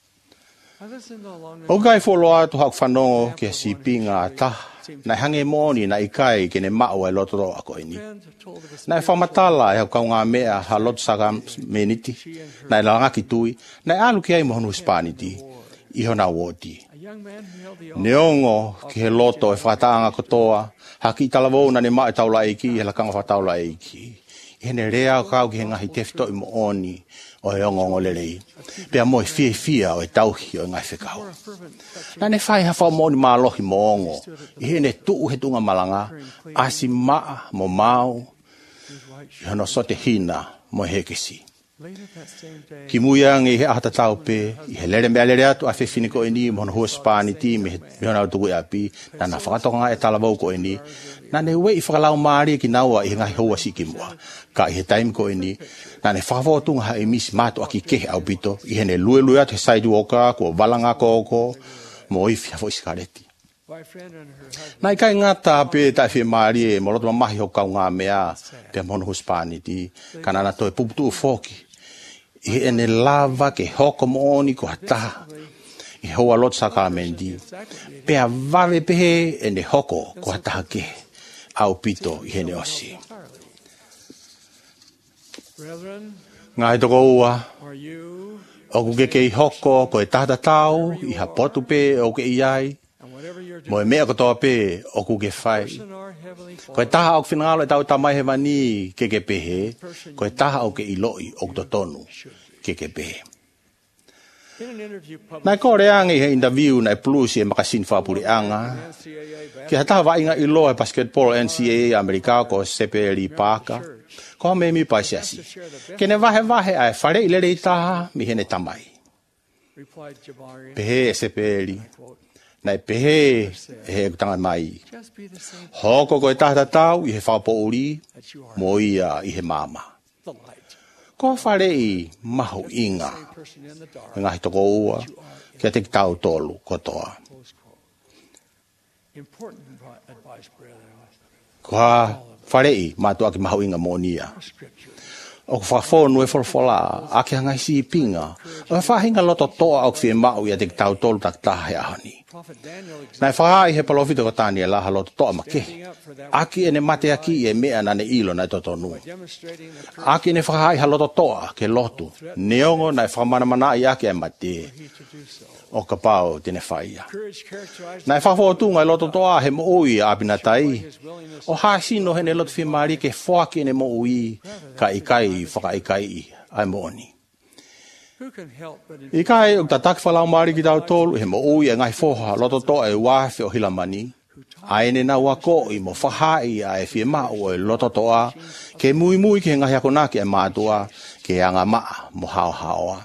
O kai folo atu hak whanongo ke si pinga ta, nai hange moni nai kai ke ne mao e loto toa ko ini. Nai whamatala e hau kau ngā mea ha loto saka meniti, nai langa ki tui, nai alu ki ai mohonu hispaniti, iho na woti. Neongo ki he loto e whataanga kotoa, haki talavou na ne mai taula eiki, he lakanga whataula eiki. I ne rea o kau ki he ngahi tefto I mo oni, o he ongo lerei. Pea mo e fia o e tauhi o e ngai whekau. Nā ne whai hawha mo ni mālohi mo ongo, I he ne tuu he tunga malanga, asi maa mo mau, I hono sote hina mo hekesi. Ki muiangi he ahata tau pe, I he lere mea lere atu a whewhiniko e ni, mo hono hua spani ti, me hona utuku e api, na na whakatoka ngā e talavau ko e ni, na ne ue I whakalau maari ki naua I ngai hoa si ki mua. Ka I he taimi ko e ni, na ne whakawhotunga ha e misi mātu aki kehe au pito, I he ne lue atu he saidu oka, kua walanga koko, mo ifi hafo iskareti. Nai kai ngata pe tai whi maari e moroto mahi ho kau ngā mea, pe mono huspani ti, kanana toi puputu foki. I he ne lava ke hoko mooni ko hata, I hoa lot sakamendi, pe a vave pehe e ne hoko ko hata ke, au pito I he ne osi. Ngai toko ua, o ku ke I hoko ko e tata tau, I ha potu pe o ke iai, mo e mea kotoa pe o ku ke whai. Ko e taha au whinangalo e tau tamai he mani ke pehe, ko e taha au ke iloi o kuto tonu ke pehe. Nai kore angi he interview nai plusi e makasin whapuri anga, ki ha taha wainga ilo e basketball NCAA Amerika ko Sepeli Paka, ko me mi paisiasi. Kene wahe ai whare ilere I taha mi hene tamai. Pehe e Sepeli, nai pehe he kutanga mai. Hoko ko e tahta tau I he whapo uri, mo ia I he mama. Ko whare I maho inga, ngahi toko ua, kia te tau tolu kotoa. Ko whare I mātua ki maho inga mo nia. O ku whawhonu e wholwhola, ake hangai si pinga, o e whahinga loto toa au whie mau ia te tau tolu tak tahe ahani. Nai whahai he palofito ko tāni e laha loto toa ma kehe. Aki e ne mate aki e mea na ne ilo nai totonu. Aki ne whahai ha loto toa ke lotu, neongo nai whamanamana I ake e mate. O ka pao tene whaia. Nai whawhotunga e loto toa he mo ui a apina tai. O haasino he ne loto whie maari ke whaki ne mo ui ka ikai whakaikai ai mo oni. I kai o tataki whalau maari ki tau tolu, he mo ui e ngai whoha, loto toa e wāwhi o hilamani. Aene na wako I mo whahai a e whie mau e loto toa, ke mui ke ngai ako naki e mātua, ke anga maa mo hao haoa.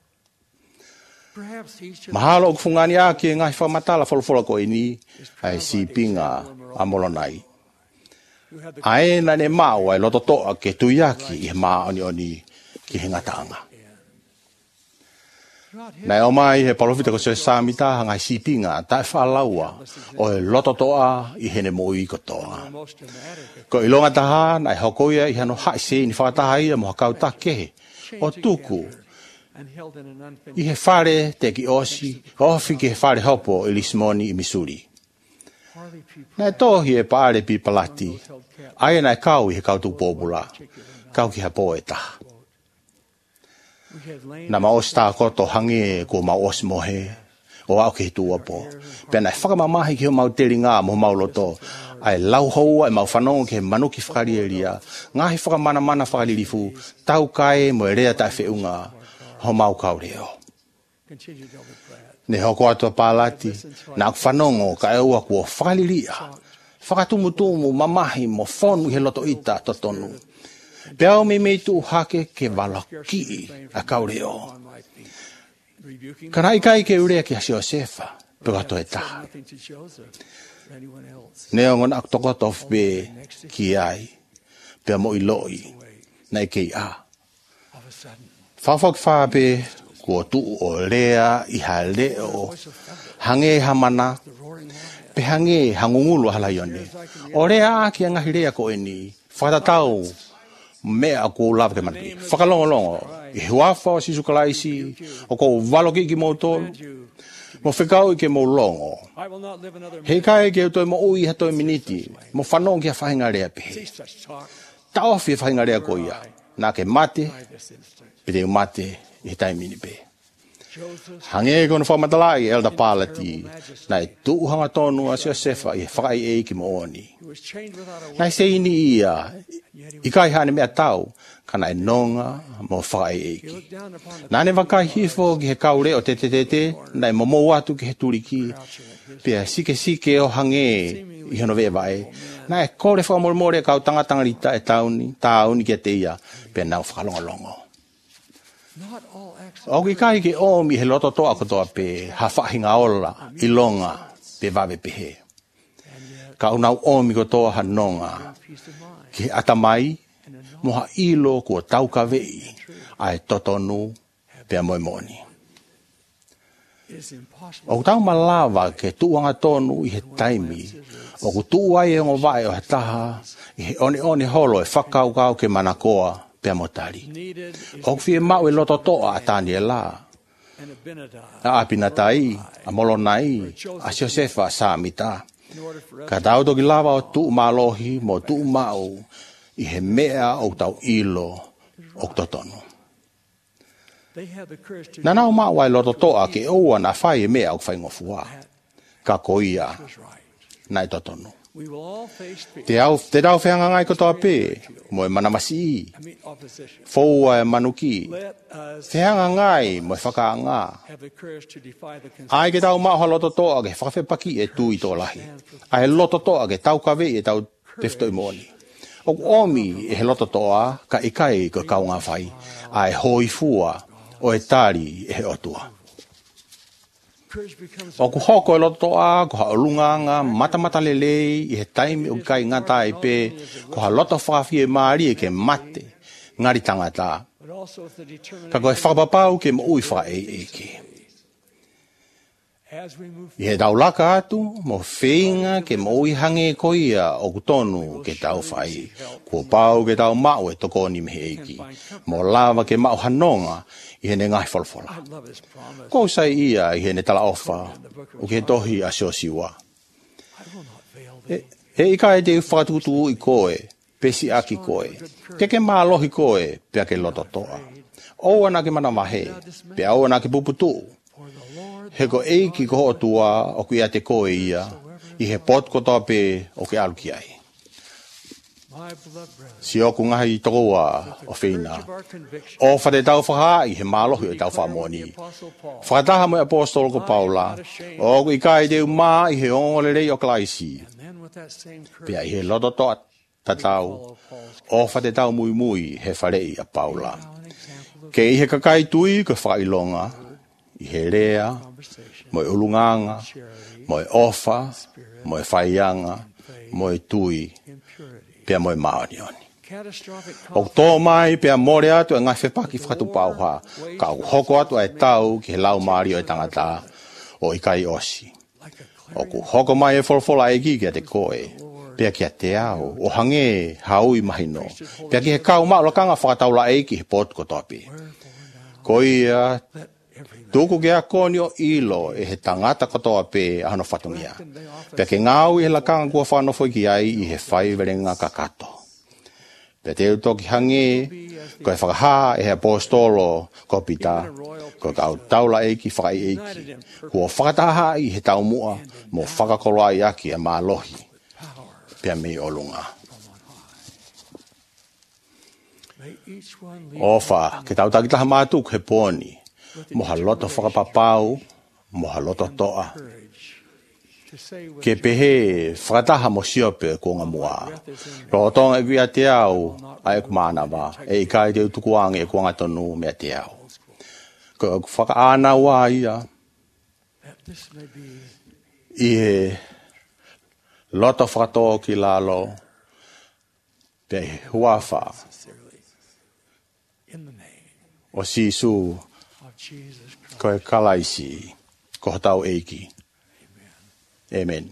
Mahalo o kufungani a ke ngai whamatala wholwhola ko ini, ai si pinga a molonai. Aena ne mau e loto toa ke tuiaki I maa oni ki he ngatanga. Nai o mai he palofita ko se samita hanga sipinga ta whalaua o he loto toa I hene mo I kotoa. Ko ilonga taha nai hokoia I hano haise ni whakataha ia mo hakau take o tuku I he whare te ki osi ofi ki he whare hopo I Lismoni I Missouri. Nai tohi e paare pi palati aia nai kau I he kautu popula kau ki ha poe taha. Na maosta koto hange ko maos mohe o au ke tua po pena whakamamahi ki ho mau teringa mo mau loto ai lau hou ai mau whanongo ke manuki whakarieria ngahi whakamana mana whakaririfu tau kai mo rea tai whiunga ho mau kaureo ne hoko atua palati na aku whanongo ka eua kua whakariria whakatumutumu mamahi mo whonu he loto ita totonu Peo me mei tu hake ke walaki a kaureo. Karai kai ke urea ki hasi o sefa, peo ato e taha. Neo ngon ak toko tof be ki ai, peo mo iloi, na ke a. Whawhak whape, kua tu o lea I ha leo, hange hamana, pe hange hangungulu halayone. O rea ki angahi rea ko eni, whatatau, mea ko lava ke mati whakalongolongo I huafa o sisu kalaisi o ko waloki ki mo tolu mo whekau I ke mo longo he kai ke utoi mo ui hatoi miniti mo whanong ki a whahinga rea pehe tawawhi a whahinga rea ko ia nā ke mate pete mate I he taimini pehe hange kono whamatalai elda palati nai tuuhanga tonu a sia sefa I whakai e ki mo oni nai se ini ia I kai hane mea tau kana e nonga mo whakai e ki nane wakai hifo ki he kaure o te nai momo watu ki he turiki pia sike o hange I hono vea vai nai kore whakamoremore kau tangatangarita e tauni ki a te ia pia nau whakalongolongo O ki kai ke omi he loto toa kotoa pe ha whahinga ola I longa pe wawe pehe. Ka unau omi kotoa ha nonga ki atamai moha ilo kua tauka vei ai totonu pe moe moni. O tau malawa ke tuanga tonu I he taimi o ku tuai e ngo vai o he taha I he oni holo e whakaukau ke manakoa pe motari. O fie mau e loto toa atani e la. A apinatai, a molonai, a siosefa sa mita. Ka tau toki lava o tu malohi mo tu mau I he mea o tau ilo o totonu. Nana o mau ai loto toa ke oua na whai e mea o whaingofua. Ka koia nai totonu. Te tau whianga ngai kotoa pē, mo e manamasi, fōua e manuki, whianga ngai mo e whakaanga. Ai ke tau maho loto toa ke whakawhepaki e tui tō lahi. Ai loto toa ke tau kawe e tau tefto I moni. O omi e he loto toa ka ikai ko kaunga whai, ai hoi fua o e tari e he otua. O ku hoko e loto toa, ko ha olunganga, mata lelei, I he taimi o kai ngata I pe, ko ha loto whawhi e maari e ke mate, ngari tangata. Ka koe whakapapau ke mo ui wha e ke. I he taulaka atu, mo whenga ke mo ui hange koia o kutonu ke tau whai. Kua pau ke tau mau e toko ni mehe eki. Mo lava ke mau hanonga I he ne ngai wholwhola. Ko sai ia I he ne tala ofa o ke tohi a siosiwa. E ika e te whakatutu I koe, pesi aki koe. Ke mālohi koe, pia ke loto toa. Oua na ke mana mahe, pia oua na ke puputu. He ko eiki ko otua o kia te koe ia, I he pot kotoa pe o ke aluki ai. Si oku ngahi tokoa o whina. O whate tau whaha I he mālohi o tau whamoni. Whakataha mo apostolo ko Paula, o I kai te umā I he ongolere o klaisi. Pia I he loto toa tatau, o whate tau mui he wharei a Paula. Ke I he kakai tui ko whailonga, I he rea, mo e ulunganga, mo e ofa, mo e whaianga, mo e tui, pia mo e maonioni. O tō mai pia more atu e ngai whepaki whakatupau ha, ka hoko atu e tau ki he lau maari o e tangata o i kai osi. O ku hoko mai e wholawhola e ki te koe, pia kia te ao, o hange haui mahino, pia ki he kau maa lakanga whakataula e ki he pot kotopi. Ko ia, tuku ke a koni o ilo e he tangata katoa pe ahano whatungia. Pia ke ngau i he lakanga kua whanofo ki ai i he whaiverenga kakato. Pia te utoki hange, ko e whakaha e he apostolo ko pita, ko kau taula eiki whakai eiki. Kua whakataha i he taumua mo whakakoloa i aki e mālohi. Pia mei olunga. Ofa, ke tau takitaha mātuk he pōni. Moha loto whakapapau, moha loto toa. Ke pehe whakataha mo siope ko ngā mua. Rotonga e via te au, ai ku mānawa, e i kai te utukuange e ko ngā tonu mea te au. Ko whakaana wā ia, i he loto whakatoa ki lalo, pe huawha, o sisu, ko e kalaisi, ko hatau eiki. Amen.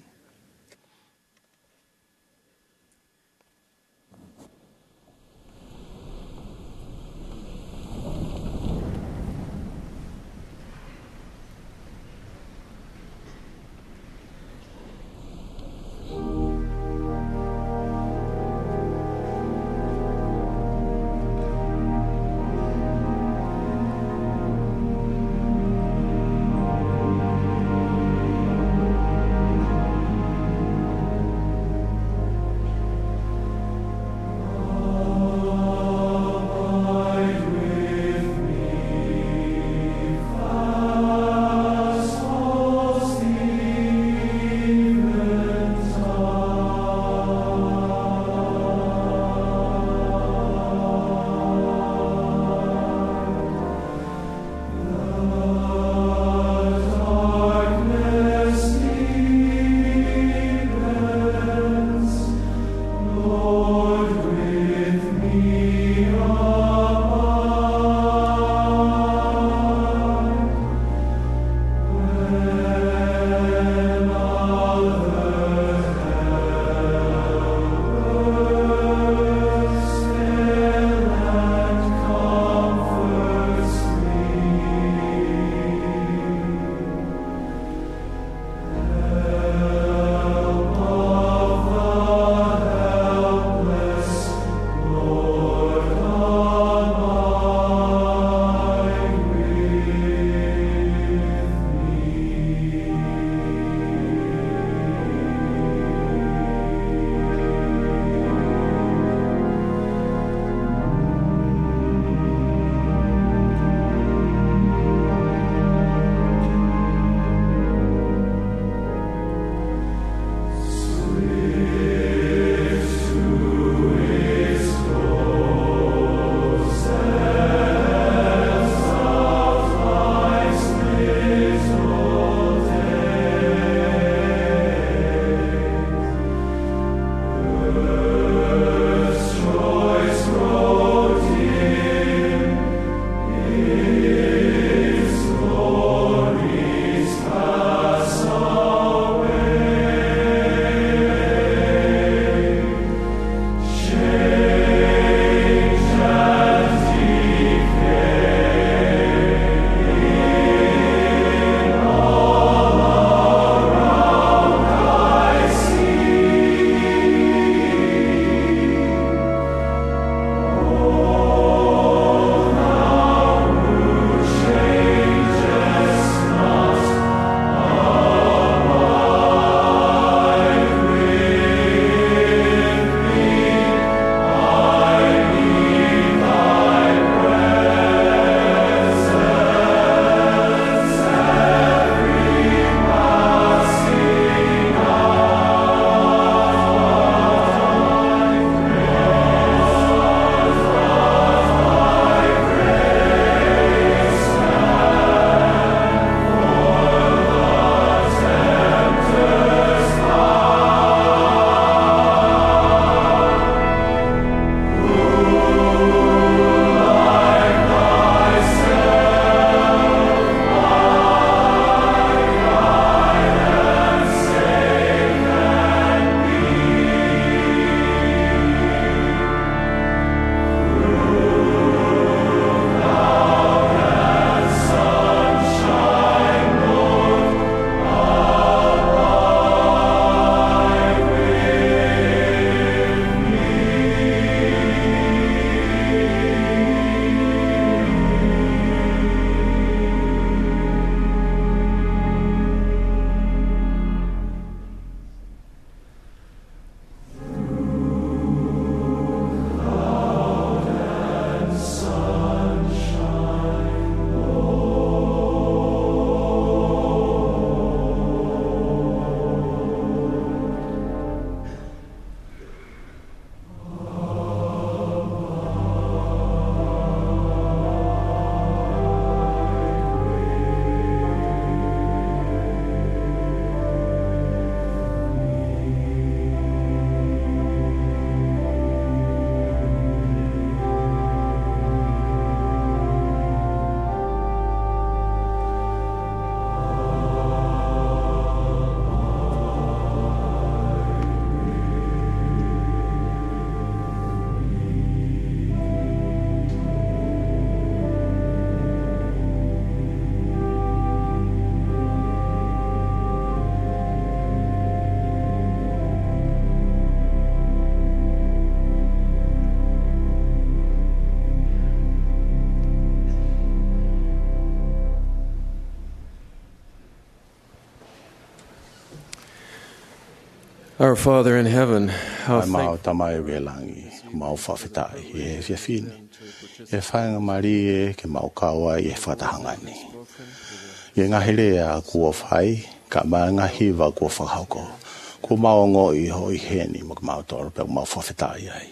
Our Father in heaven, how Ai mau thankful tamai velangi, mau whawhitai, e whiawhine. E whainga mari e ke mau kaua e whatahangani. E ngahi rea kua whai, ka maa ngahi wa kua whakauko. Ko mau ngoi hoi heni mo mau toro pe mau whawhitai ai.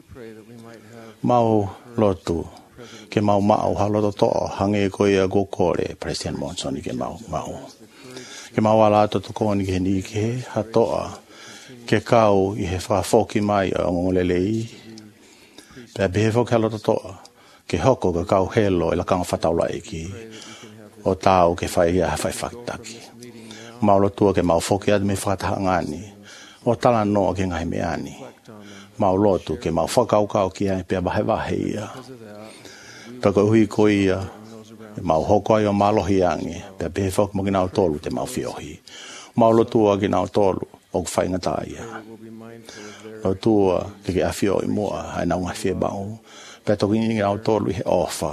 Mau lotu, ke mau haloto toa, hange koe a gokore, President Monson ke mau. Ke mau ala to koni ke ni ke hatoa, ke kau i he whafoki mai o ngolelei. Pe behe foki haloto toa, ke hoko ka kau helo ila kanga whataula eki. O tau ke whai a whai whaktaki. Mau lotua ke mau foki adu me whatahangani. O tala noa ke ngai meani. Mau lotu ke mau whakaukau ki ai pia wahe ia. Paka uhi ko ia. Mau hoko ai o malohi angi. Pia behe foki mo ki nau tolu te mau whiohi. Mau lotua ki nau tolu o ku whainga tā ia. Lotua ke awhio i mua ai nau ngai whie bau. Pia toki ni nau tolu i he ofa.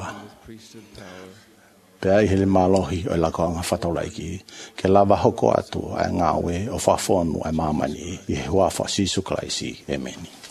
Pea i hele malohi o lako anga whataulaiki. Ke lava hoko atu ai ngawe o whawhonu ai mamani i he huafa Sisu Kraisi. Amen.